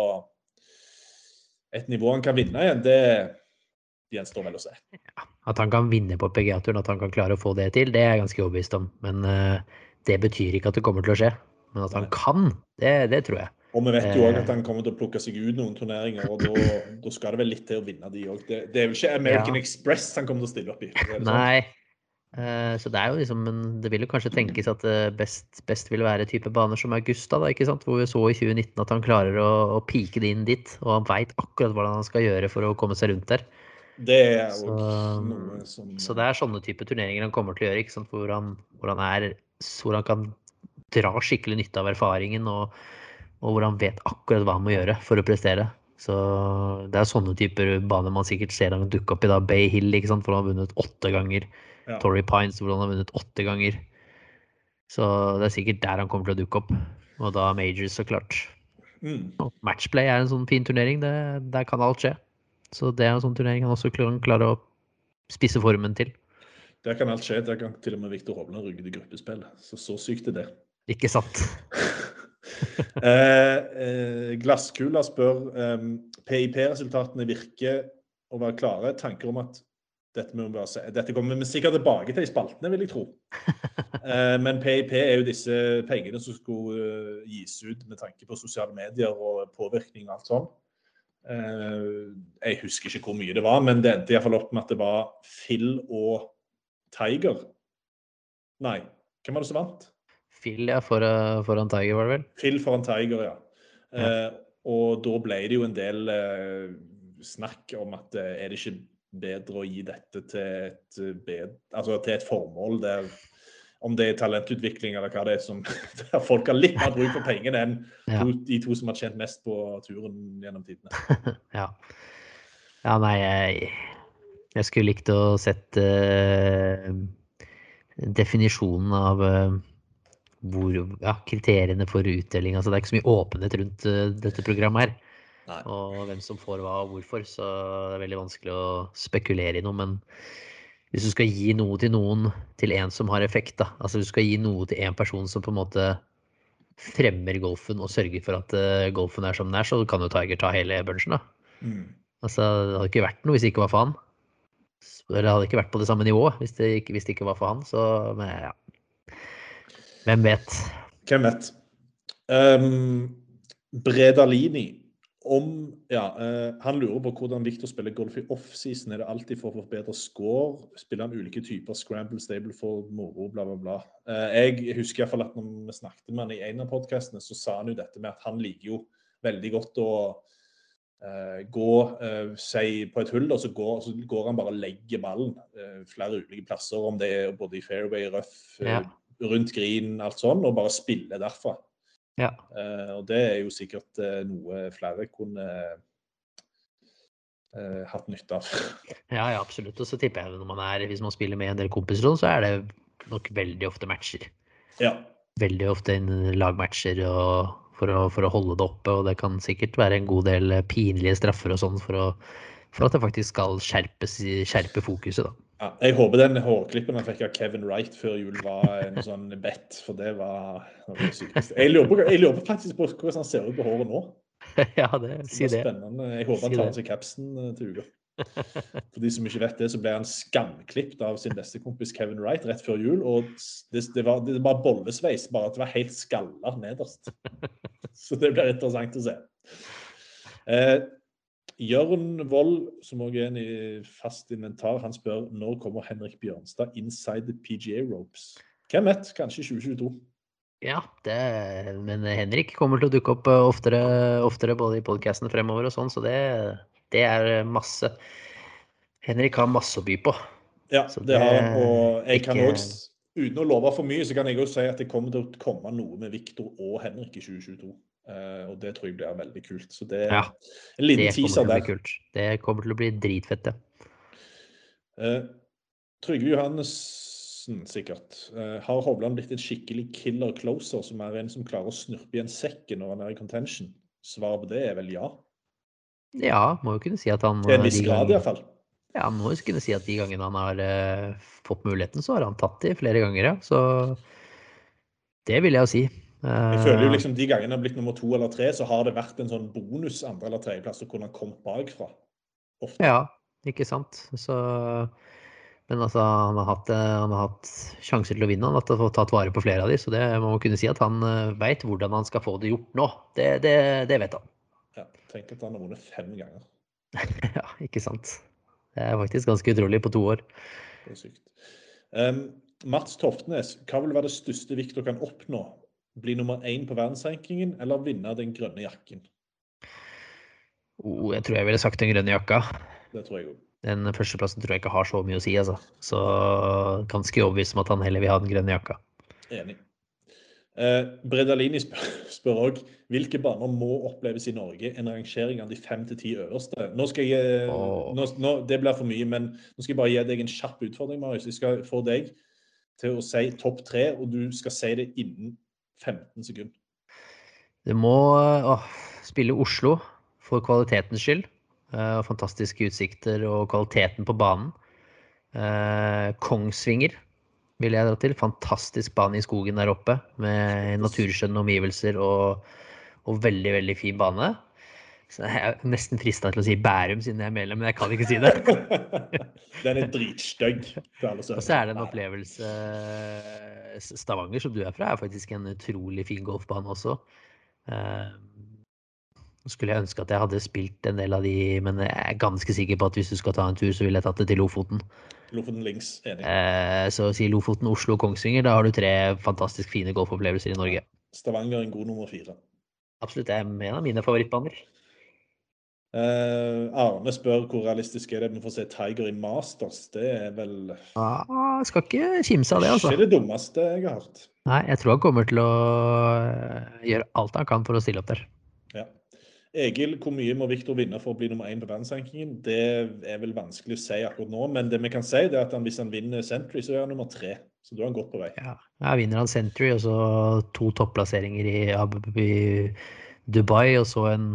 et nivå han kan vinne igjen, det gjenstår vel å se. Ja, at han kan vinne på P G A-turen, at han kan klare å få det til, det er jeg ganske overbevist om. Men uh, det betyr ikke at det kommer til å skje. Men at han Nei. Kan, det, det tror jeg. Og vi vet jo også at han kommer til å plukke seg ut noen turneringer, og da, da skal det vel litt til å vinne de også. Det, det er jo ikke American ja. Express han kommer til å stille opp i. Nei, uh, så det er jo liksom, men det vil jo kanskje tenkes at uh, best, best vil være type baner som Augusta, da, ikke sant? Hvor vi så i tjue nitten at han klarer å, å pike det inn dit, og han vet akkurat hva han skal gjøre for å komme seg rundt der. Det er jo noe som... Så det er sånne type turneringer han kommer til å gjøre, ikke sant? Hvor han, hvor han er, hvor han kan dra skikkelig nytte av erfaringen, og, og hvor han vet akkurat hva han må gjøre for å prestere. Så det er sånne typer baner man sikkert ser han dukke opp i da, Bay Hill, ikke sant? Hvor han har vunnet åtte ganger. Ja. Torrey Pines, hvor han har vunnet åtte ganger. Så det er sikkert der han kommer til å dukke opp. Og da Majors, så klart. Mm. Matchplay er en sånn fin turnering, det, der kan alt skje. Så det er en sånn turnering han også kan klare å spisse formen til. Der kan alt skje, der kan til og med Victor Hovland rygge til gruppespill. Så så sykt er det. Ikke sant. eh, eh, Glasskula spør, um, P I P-resultatene virker å være klare. Tanker om at Dette, må vi se. Dette kommer vi sikkert tilbake til i spaltene, vil jeg tro. uh, men P I P er jo disse pengene som skulle uh, gis ut med tanke på sosiale medier og påvirkning og alt sånt. Uh, jeg husker ikke hvor mye det var, men det endte i hvert fall opp med at det var Phil og Tiger. Nei, hvem var det som vant? Phil, ja, for, uh, foran Tiger var det vel? Phil foran Tiger, ja. Uh, ja. Og da ble det jo en del uh, snakk om at uh, er det ikke bedre å gi dette til et, bed, altså til et formål der, om det er talentutvikling eller hva det er som der folk har litt mer bruk for pengene enn ja. to, de to som har tjent mest på turen gjennom tidene. ja. ja, nei, jeg, jeg skulle likt å sett uh, definisjonen av uh, hvor, ja, kriteriene for utdeling, altså det er ikke så mye åpenhet rundt uh, dette programmet her. Nei. Og hvem som får hva og hvorfor, så det er veldig vanskelig å spekulere i noe, men hvis du skal gi noe til noen, til en som har effekt da, altså du skal gi noe til en person som på en måte fremmer golfen og sørger for at uh, golfen er som den er, så kan jo Tiger ta hele bunchen da. Mm. Altså, det hadde ikke vært noe hvis det ikke var for han. Eller det hadde ikke vært på det samme nivået hvis det ikke, hvis det ikke var for han, så men, ja. Hvem vet? Hvem vet? Um, Bredalini Om, ja, uh, han lurer på hvordan Victor spiller golf i off-season. Er det alltid for å få bedre score? Spiller han ulike typer scramble, stable for moro, bla bla bla. Uh, jeg husker i hvert fall at når vi snakket med han i en av podcastene, så sa han jo dette med at han liker jo veldig godt å uh, gå uh, seg på et hull, og så går, så går han bare og legger ballen uh, flere ulike plasser, om det er både i fairway, røff, ja. uh, rundt green, alt sånn, og bare spille derfra. Ja. Uh, og det er jo sikkert uh, noe flere kunne uh, hatt nytte av. Ja, ja, absolutt. Og så tipper jeg når man er, hvis man spiller med en del kompiser, så er det nok veldig ofte matcher. Ja. Veldig ofte en lagmatcher og for, å, for å holde det oppe, og det kan sikkert være en god del pinlige straffer og sånn for, å, for at det faktisk skal skjerpes, skjerpe fokuset da. Ja, jeg håper den hårklippen han fikk av Kevin Wright før jul var en sånn bet, for det var noe sykest. Jeg lurer, på, jeg lurer på faktisk på hvordan han ser ut på håret nå. Ja, det, si det. Spennende. Jeg håper han tar seg kapsen til uka. For de som ikke vet det, så ble han skamklippet av sin beste kompis Kevin Wright rett før jul, og det, det, var, det var bollesveis, bare at det var helt skallet nederst. Så det blir interessant å se. Eh, Jørn Vold, som også er en i fast inventar, han spør når kommer Henrik Bjørnstad inside the P G A ropes? Hvem vet? Kanskje tjue tjueto. Ja, det, men Henrik kommer til å dukke opp oftere, oftere både i podcasten fremover og sånn, så det, det er masse. Henrik har masse å by på. Ja, Så det har han, og jeg ikke- kan også, uten å love for mye, så kan jeg også si at det kommer til å komme noe med Victor og Henrik i tjue tjueto. Uh, og det tror jeg blir veldig kult. Så det er Ja, en liten det kommer teaser til å bli der. kult. Det kommer til å bli dritfett, det. Uh, Trygve Johannessen, sikkert. Uh, har Hovland blitt en skikkelig killer closer, som er en som klarer å snurpe i en sekke når han er i contention? Svaret på det er vel ja. Ja, må jo kunne si at han... Til en viss de grad gang- i hvert fall. Ja, han må jo kunne si at de gangene han har uh, fått muligheten, så har han tatt de flere ganger, ja. Så det vil jeg jo si. Jeg føler jo liksom de gangene han har blitt nummer to eller tre, så har det vært en sånn bonus andre eller tredjeplass å kunne ha kommet bakfra. Ofte. Ja, ikke sant. Så, men altså, han har, hatt, han har hatt sjanser til å vinne, han har fått tatt vare på flere av de, så det må man kunne si at han vet hvordan han skal få det gjort nå. Det, det, det vet han. Ja, tenk at han har vunnet fem ganger. Ja, ikke sant. Det er faktisk ganske utrolig på to år. Det er sykt. Um, Mats Toftnes, hva vil være det største Victor kan oppnå? Bli nummer én på verdensrankingen, eller vinne den grønne jakken? Oh, jeg tror jeg ville sagt den grønne jakka. Det tror jeg også. Den førsteplassen tror jeg ikke har så mye å si, altså. Så ganske overbevist om at han heller vil ha den grønne jakka. Enig. Eh, Bredalini spør, spør også, hvilke baner må oppleves i Norge? En rangering av de fem til ti øverste. Nå skal jeg, Åh. nå, nå, det blir for mye, men nå skal jeg bare gi deg en kjapp utfordring, Marius. Jeg skal få deg til å si topp tre, og du skal si det innen femten sekunder. Det må åh, spille Oslo for kvalitetens skyld. Eh, fantastiske utsikter og kvaliteten på banen. Eh, Kongsvinger vil jeg dra til. Fantastisk bane i skogen der oppe, med naturskjønne omgivelser og, og veldig, veldig fin bane. Så jeg er nesten fristet til å si Bærum siden jeg er medlem, men jeg kan ikke si det. Den er dritstøgg. Og så er det en opplevelse. Stavanger, som du er fra, er faktisk en utrolig fin golfbane også. Nå skulle jeg ønske at jeg hadde spilt en del av de, men jeg er ganske sikker på at hvis du skal ta en tur, så vil jeg tatt det til Lofoten. Lofoten links, enig. Så si Lofoten, Oslo og Kongsvinger, da har du tre fantastisk fine golfopplevelser i Norge. Stavanger er en god nummer fire. Absolutt, det er en av mine favorittbaner. Uh, Arne spør hvor realistisk er det med å få se Tiger i Masters. Det er vel Ja, skal ikke kimse av det, altså. Ikke det dummeste jeg har hørt. Nei, jeg tror han kommer til å gjøre alt han kan for å stille opp der. Ja. Egil, hvor mye må Victor vinne for å bli nummer én på verdensrankingen? Det er vel vanskelig å si akkurat nå, men det vi kan si er at han, hvis han vinner Century, så er han nummer tre. Så da er han godt på vei. Ja, ja, vinner han Century, og så to topplasseringer i, i Dubai, og så en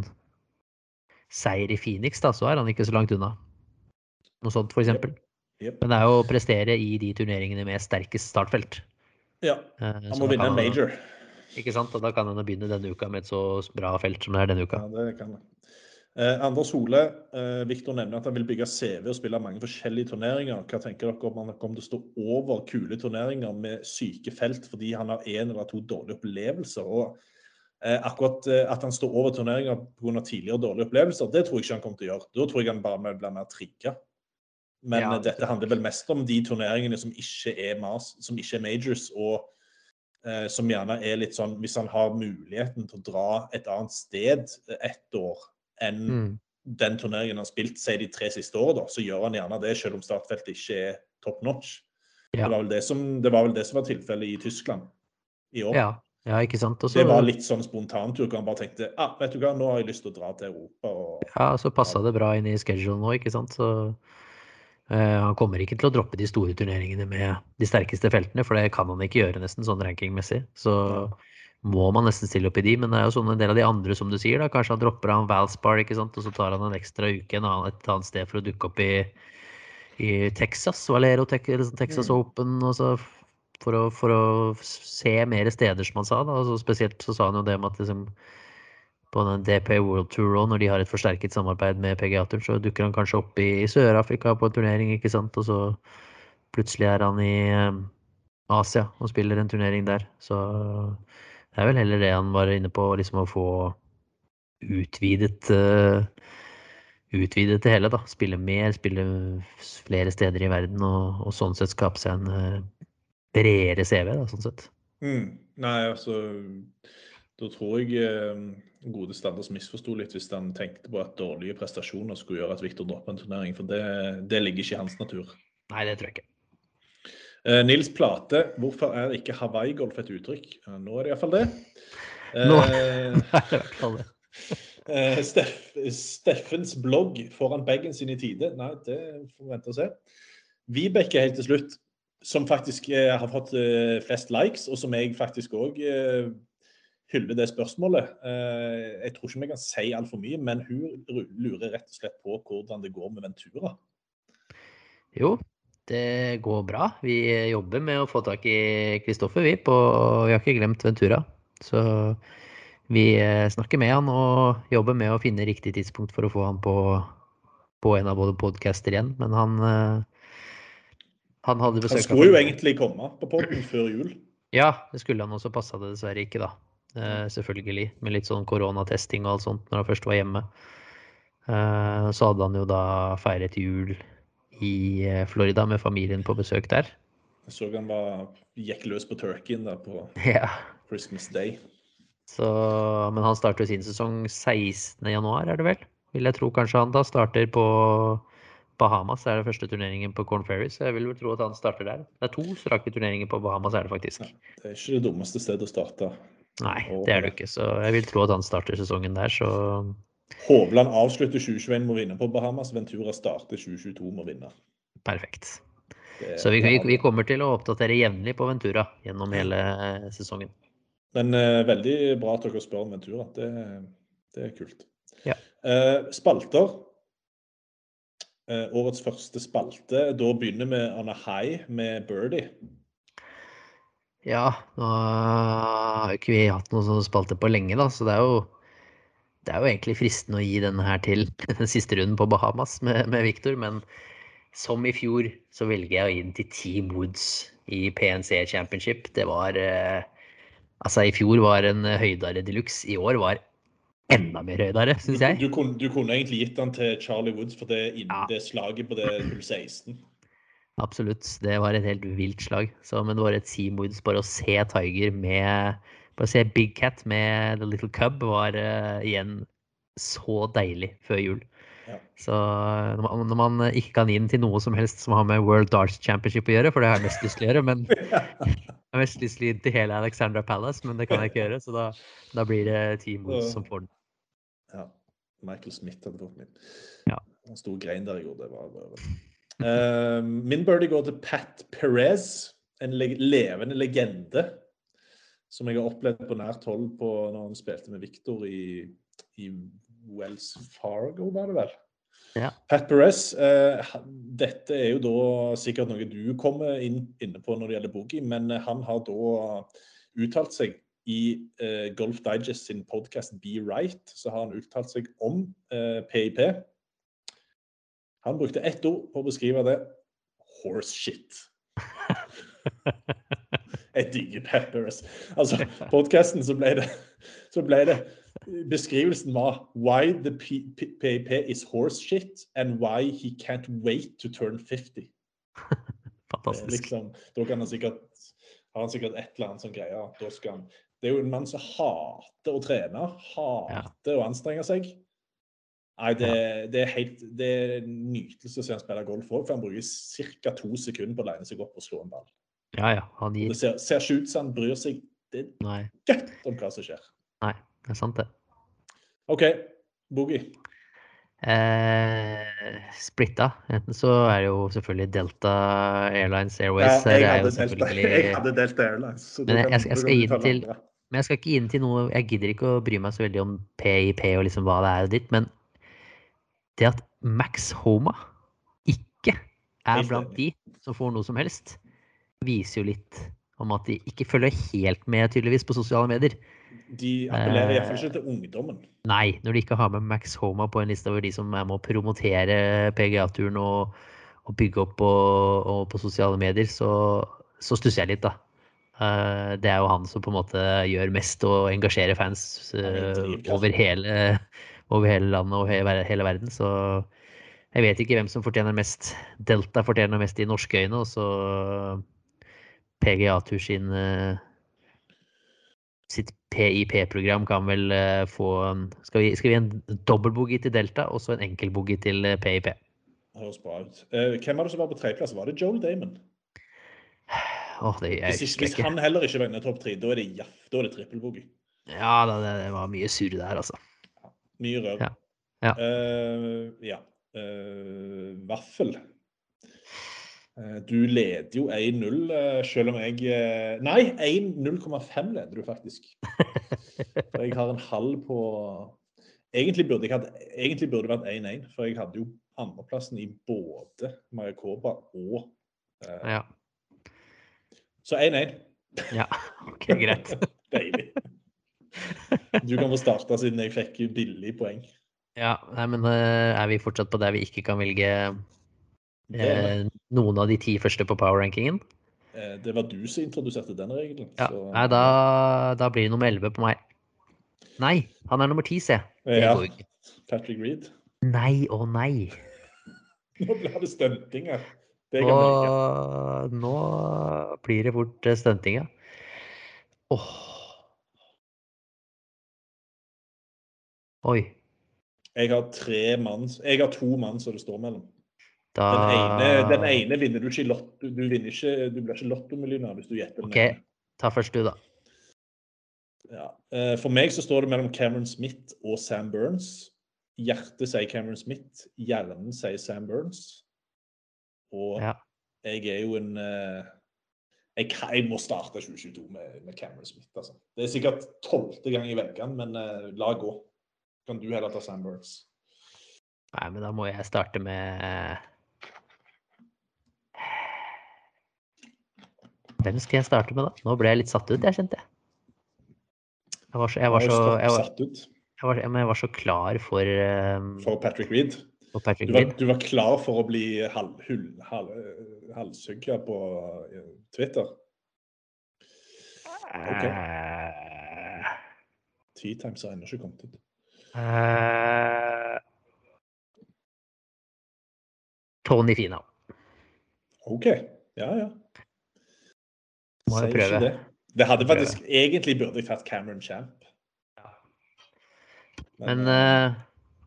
seier i Phoenix, da, så er han ikke så langt unna. Noe sånt, for eksempel. Yep. Yep. Men det er jo å prestere i de turneringene med sterkest startfelt. Ja, han må vinne en major. Ikke sant? Og da kan han begynne denne uka med et så bra felt som det er denne uka. Ja, det kan han. Eh, Anders Hole, eh, Victor nevner at han vil bygge C V og spille mange forskjellige turneringer. Hva tenker dere om han kommer til å stå over kule turneringer med syke felt fordi han har en eller to dårlige opplevelser? Og eh, akkurat eh, at han står over turneringer på grunn av tidligere dårlige opplevelser, det tror jeg ikke han kommer til å gjøre. Da tror jeg han bare blir mer trigget. Men ja, dette handler vel mest om de turneringene som ikke er, mas, som ikke er majors, og eh, som gjerne er litt sånn, hvis han har muligheten til å dra et annet sted ett år enn mm. den turneringen han har spilt seg de tre siste årene, så gjør han gjerne det, selv om startfeltet ikke er top notch. Ja. Det, var vel det, som, det var vel det som var tilfellet i Tyskland i år. Ja, ja ikke sant. Også, det var litt sånn spontantur, hvor han bare tenkte, ah, vet du hva, nå har jeg lyst til å dra til Europa. Og, ja, så passet det bra inn i schedule nå, ikke sant? Så uh, han kommer ikke til å droppe de store turneringene med de sterkeste feltene, for det kan han ikke gjøre nesten sånn rankingmessig. Så ja. Må man nesten stille opp i de, men det er jo sånn en del av de andre som du sier da, kanskje han dropper han Valspar, ikke sant, og så tar han en ekstra uke en annen, et annet sted for å dukke opp i, i Texas, Valero, Texas mm. Open, og så for å, for å se mer steder som han sa da, og så spesielt så sa han jo det med at liksom, på den D P World Tour, når de har et forsterket samarbeid med P G A-turen, så dukker han kanskje opp i, i Sør-Afrika på en turnering, ikke sant, og så plutselig er han i um, Asia og spiller en turnering der, så det er vel heller det han var inne på, liksom å få utvidet, uh, utvide til hele da, spille mer, spille flere steder i verden, og, og sånn sett skape seg en uh, bredere C V da, sånn sett. Mm. Nei, altså, da tror jeg eh, gode Anders misforstod litt hvis han tenkte på at dårlige prestasjoner skulle gjøre at Victor dropper en turnering, for det, det ligger ikke i hans natur. Nei, det tror jeg ikke. Eh, Nils Plate, hvorfor er ikke Hawaii-golf et uttrykk? Ja, nå er det i hvert fall det. Nå er det i hvert fall det. Uh, Steff, Steffens blogg foran baggen sin i tide. Nei, det får vi vente og se. Vibeke helt til slutt, som faktisk uh, har fått uh, flest likes, og som jeg faktisk også uh, hyller det spørsmålet. Uh, jeg tror ikke vi kan si alt for mye, men hun lurer rett og slett på hvordan det går med Ventura. Jo, det går bra. Vi jobber med å få tak i Kristoffer, vi, på, vi har ikke glemt Ventura. Så vi snakker med han og jobber med å finne riktig tidspunkt for å få han på, på en av både podcaster igjen. Men han, han hadde besøk. Han skulle jo egentlig komme på podden før jul. Ja, det skulle han også, passet det dessverre ikke da. Uh, selvfølgelig, med litt sånn koronatesting og alt sånt når han først var hjemme. Uh, så hadde han jo da feiret jul i Florida med familien på besøk der. Jeg så han var, gikk løs på turkeyen da på ja. Christmas Day. Så, men han starter sin sesong sekstende januar, er det vel? Vil jeg tro kanskje han da starter på Bahamas, er det første turneringen på Corn Ferry, så jeg vil vel tro at han starter der. Det er to strake turneringer på Bahamas, er det faktisk. Ja, det er ikke det dummeste stedet å starte. Nei, det er det ikke, så jeg vil tro at han starter sesongen der, så... Hovland avslutter tjue tjueen med å vinne på Bahamas, Ventura starter tjue tjueto med å vinne. Perfekt. Det, så vi, vi, vi kommer til å oppdatere jevnlig på Ventura gjennom hele sesongen. Men uh, veldig bra at dere spør om Ventura. Det, det er kult. Ja. Uh, spalter. Uh, årets første spalte. Da begynner vi Anna High med Birdie. Ja, nå har ikke vi hatt noen sånne spalter på lenge da, så det er jo, det er jo egentlig fristende å gi denne her til den siste runden på Bahamas med, med Victor, men som i fjor så velger jeg å gi den til Team Woods i P N C Championship. Det var... Uh, Altså, i fjor var en høydare deluxe, i år var enda mer høydare, synes jeg. Du, du, kunne, du kunne egentlig gitt den til Charlie Woods for det, innen ja. Det slaget på det hull seksten. Absolutt, det var et helt vilt slag. Så, men det var et Team Woods, bare å se Tiger med, bare å se Big Cat med The Little Cub var uh, igjen så deilig før jul. Ja. Så når man, når man ikke kan gi den til noe som helst som har med World Darts Championship å gjøre, for det har jeg mest lyst til å gjøre, men jeg har mest lyst til å gi den til hele Alexandra Palace, men det kan jeg ikke gjøre, så da, da blir det Team Woods som får den. Ja, Michael Smith hadde fått min. Ja. En stor grein der i går, det var bare... uh, min birdie går til Pat Perez, en le levende legende, som jeg har opplevd på nært hold på når han spilte med Victor i, i Wells Fargo, var det vel? Ja. Pat Perez, uh, dette er jo da sikkert noe du kommer inn, inne på når det gjelder boogie, men han har da uttalt seg i uh, Golf Digest sin podcast Be Right, så har han uttalt seg om uh, P I P. Han brukte ett ord på å beskrive det. Horse shit. Jeg digger Pat Perez. Altså, podcasten så ble det, så ble det beskrivelsen var why the P I P is horse shit and why he can't wait to turn fifty. Fantastisk. Liksom, da kan han sikkert, har han sikkert et eller annet sånn greier. Da skal han, det er jo en mann som hater å trene, hater ja. Å anstrenge seg. Nei, det, det er helt, det er nytelse å se han spille golf også, for han bruker cirka to sekunder på å lene seg opp og slå en ball. Ja, ja. Han gir... Det ser, ser ikke ut som han bryr seg det er gøtt om hva som skjer. Nei, det er sant det. Ok, boogie. Eh, splitta. Enten så er det jo selvfølgelig Delta Airlines Airways. Ja, jeg hadde, Delta, selvfølgelig... jeg hadde Delta Airlines. Men jeg, jeg, jeg skal gi den til... Men jeg skal ikke gi den til noe... Jeg gidder ikke å bry meg så veldig om P I P og liksom hva det er og ditt, men det at Max Homa ikke er blant de som får noe som helst, viser jo litt om at de ikke følger helt med tydeligvis på sosiale medier. De appellerer i hvert fall ikke til ungdommen. Nei, når de ikke har med Max Homa på en liste over de som er med å promotere P G A-turen og, og bygge opp på, og på sosiale medier, så, så stusser jeg litt da. Uh, det er jo han som på en måte gjør mest og engasjerer fans uh, over, hele, over hele landet og he- hele verden, så jeg vet ikke hvem som fortjener mest. Delta fortjener mest i norske øyne, og så P G A Tour sin eh, sitt P I P-program kan vel eh, få en- skal vi, skal vi en dobbeltboogie til Delta, og så en enkeltboogie til eh, P I P. Høres bra ut. Eh, hvem var det som var på tredjeplass? Var det Joel Damon? Åh, det, jeg Hvis, ikke, husker hvis ikke. han heller ikke vinner topp tre, da er det jaff, da er det trippelboogie. Ja, da, det, det var mye surr der, altså. Mye rør. Ja. Ja. Eh, ja. Eh, vaffel. Eh, du leder jo en null, eh, selv om jeg... eh, Nei, en null komma fem leder du faktisk. For jeg har en halv på... Egentlig burde, jeg hatt, egentlig burde det vært en en, for jeg hadde jo andreplassen i både Maricopa og... eh, Ja. Så en en. Ja, ok, greit. Deilig. Du kan få starte siden jeg fikk billig poeng. Ja, nei, men eh, er vi fortsatt på der vi ikke kan velge Det, er eh, noen av de ti første på power-rankingen? eh, det var du som introduserte denne regelen. Ja, så, nei, da, da blir det nummer elleve på meg. Nei, han er nummer ti, se. Det ja, går jo ikke. Patrick Reed. Nei, å nei. Nå blir det stuntinger. Det kan jeg like. Nå, nå blir det fort eh, stunting, ja. Åh. Oi, Jeg har tre mann, jeg har to mann som det står mellom. da... Den ene, den ene vinner du ikke i lotto, du vinner ikke, du blir ikke lottomillionær hvis du gjetter den Ok, ene. ta først du da. Ja. eh, For meg så står det mellom Cameron Smith og Sam Burns. Hjertet sier Cameron Smith, hjernen sier Sam Burns. Og Ja. jeg er jo en... eh, Jeg, kan- jeg må starte tjue tjueto med, med Cameron Smith, altså. Det er sikkert tolvte gang jeg velger den, men eh, la gå. Kan du heller ta Sam Burns? Nei, men da må jeg starte med... Hvem skal jeg starte med da? Nå ble jeg litt satt ut, jeg kjente jeg. Jeg var så, jeg var Han så, har jo jeg var, satt ut jeg var, men jeg var så klar for, um, for Patrick Reed. for Patrick Du var, Reed. du var klar for å bli halv, hull, halv, halshugget på eh, Twitter. Ok. Eh, Tea Times har ennå ikke kommet ut. eh, Tony Finau. Ok, ja, ja. Må jeg Sier ikke prøve. det. Det hadde Må prøve. faktisk, egentlig burde jeg tatt Cameron Champ. Men eh, eh,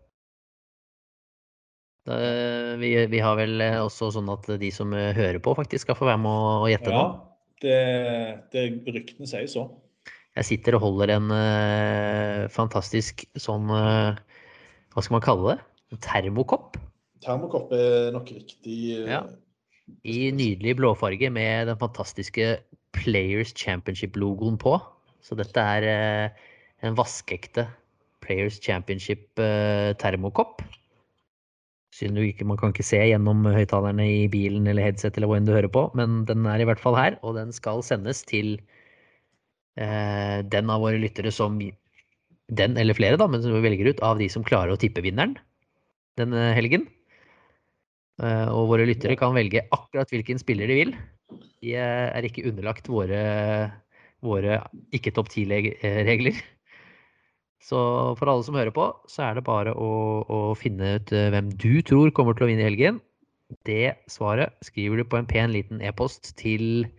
da, vi, vi har vel eh, også sånn at de som eh, hører på faktisk skal få være med å, å gjette ja, nå. det, det ryktene sier så. Jeg sitter og holder en eh, fantastisk sånn, eh, hva skal man kalle det? En termokopp Termokopp er nok riktig. eh, Ja. i nydelig blåfarge med den fantastiske Players Championship-logoen på. Så dette er eh, en vaskeekte Players Championship eh, termokopp. Synd du ikke, man kan ikke se gjennom høyttalerne i bilen eller headset eller hva enn du hører på, men den er i hvert fall her, og den skal sendes til eh, den av våre lyttere som, den eller flere da, men som vi velger ut av de som klarer å tippe vinneren denne helgen. Eh, og våre lyttere kan velge akkurat hvilken spiller de vil. De eh, er ikke underlagt våre, våre ikke topp ti-regler. Så for alle som hører på, så er det bare å, å finne ut eh, hvem du tror kommer til å vinne i helgen. Det svaret skriver du på en pen liten e-post til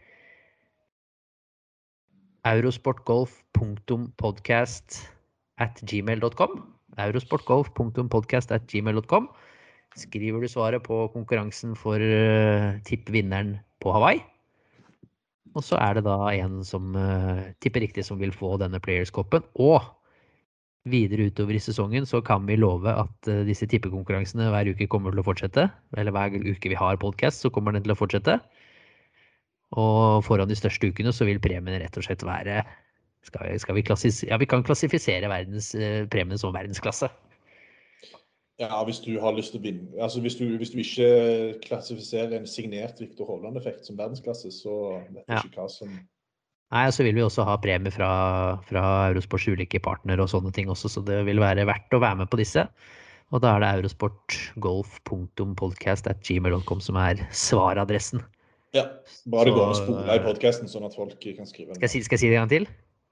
eurosportgolf punktum podcast at gmail punktum com. eurosportgolf punktum podcast at gmail punktum com. Skriver du svaret på konkurransen for uh, tippvinneren på Hawaii. Og så er det da en som uh, tipper riktig som vil få denne Players-koppen. Og videre utover i sesongen så kan vi love at uh, disse tippekonkurransene hver uke kommer til å fortsette. Eller hver uke vi har podcast så kommer den til å fortsette. Og foran de største ukene så vil premien rett og slett være, skal vi, skal vi, klassis- ja, vi kan klassifisere verdens, uh, premien som verdensklasse. Ja, hvis du har lyst til å vinne. Altså, hvis du, hvis du ikke klassifiserer en signert Victor Hovland-effekt som verdensklasse, så vet jeg Ja. ikke hva som... Nei, så vil vi også ha premie fra, fra Eurosports ulike partnere og sånne ting også, så det vil være verdt å være med på disse. Og da er det eurosportgolf punktum podcast at gmail punktum com som er svaradressen. Ja, bare det Så, går an å spole i podcasten, sånn at folk kan skrive. Skal jeg si, skal jeg si det en gang til?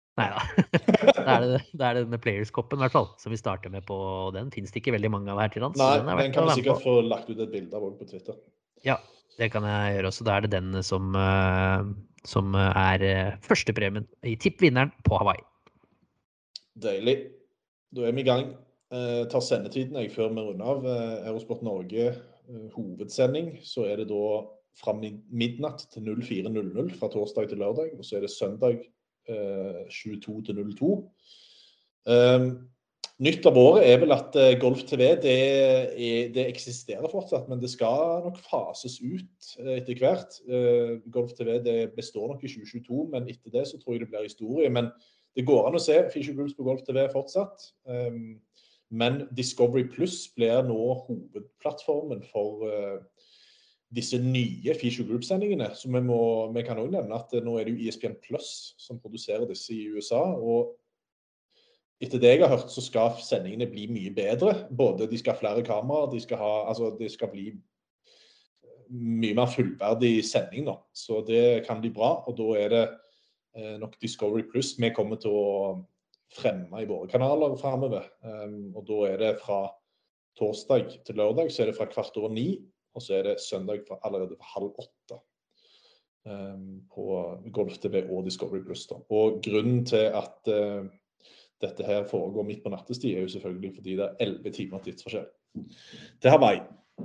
Neida. Da er det, da er det denne Players-koppen i hvert fall, som vi starter med på. Den finnes det ikke veldig mange av her til lands. Nei, den, den kan vi sikkert få lagt ut et bilde av på Twitter. Ja, det kan jeg gjøre også. Da er det den som, som er førstepremien i tippvinneren på Hawaii. Deilig. Da er vi i gang. Eh, tar sendetiden jeg før vi runder av. Eh, Eurosport Norge eh, hovedsending, så er det da fra midnatt til null fire null null fra torsdag til lørdag, og så er det søndag eh, tjueto til null to. Eh, nytt av året er vel at eh, Golf T V, det, er, det eksisterer fortsatt, men det skal nok fases ut eh, etter hvert. Eh, Golf T V det består nok i tjue tjueto, men etter det så tror jeg det blir historie. Men det går an å se Fisher Groups på Golf T V fortsatt. Eh, men Discovery Plus blir nå hovedplattformen for eh, disse nye Fisher Group-sendingene. Så vi, må, vi kan også nevne at nå er det jo E S P N Plus som produserer disse i U S A, og etter det jeg har hørt, så skal sendingene bli mye bedre. Både de skal ha flere kameraer, de skal ha, altså det skal bli mye mer fullverdig sending nå. Så det kan bli bra, og da er det eh, nok Discovery Plus vi kommer til å fremme i våre kanaler fremover. Um, og da er det fra torsdag til lørdag, så er det fra kvart over ni, og så er det søndag fra allerede fra halv åtte um, på Golf T V og Discovery Plus. Da. Og grunnen til at uh, dette her foregår midt på nattestid er jo selvfølgelig fordi det er elleve timer tidsforskjell. Til Hawaii.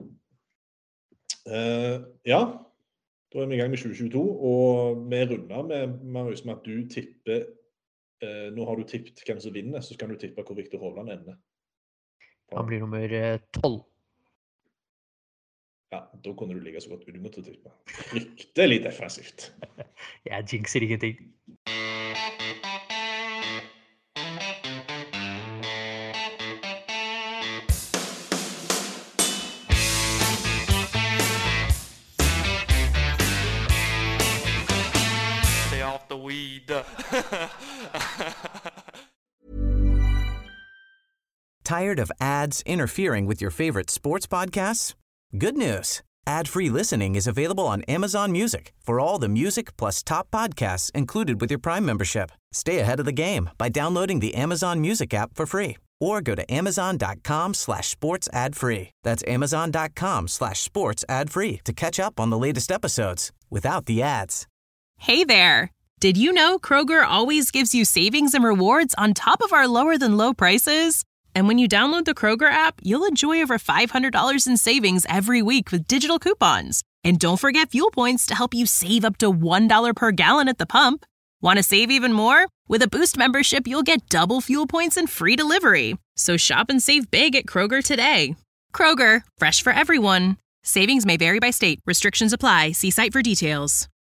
Uh, ja, da er vi i gang med tjue tjueto, og vi runder med, Marius, med at du tipper, uh, nå har du tippet hvem som vinner, så skal du tippe hvor Viktor Hovland ender. Han blir nummer tolv. Ja, da kunne du like så godt unngått å tippe. Fryktelig defensivt. Jeg jinxer ingenting. Stay off the weed. Tired of ads interfering with your favorite sports podcasts? Good news. Ad-free listening is available on Amazon Music for all the music plus top podcasts included with your Prime membership. Stay ahead of the game by downloading the Amazon Music app for free or go to amazon.com slash sports ad free. That's amazon.com slash sports ad free to catch up on the latest episodes without the ads. Hey there. Did you know Kroger always gives you savings and rewards on top of our lower than low prices? And when you download the Kroger app, you'll enjoy over five hundred dollars in savings every week with digital coupons. And don't forget fuel points to help you save up to one dollar per gallon at the pump. Want to save even more? With a Boost membership, you'll get double fuel points and free delivery. So shop and save big at Kroger today. Kroger, fresh for everyone. Savings may vary by state. Restrictions apply. See site for details.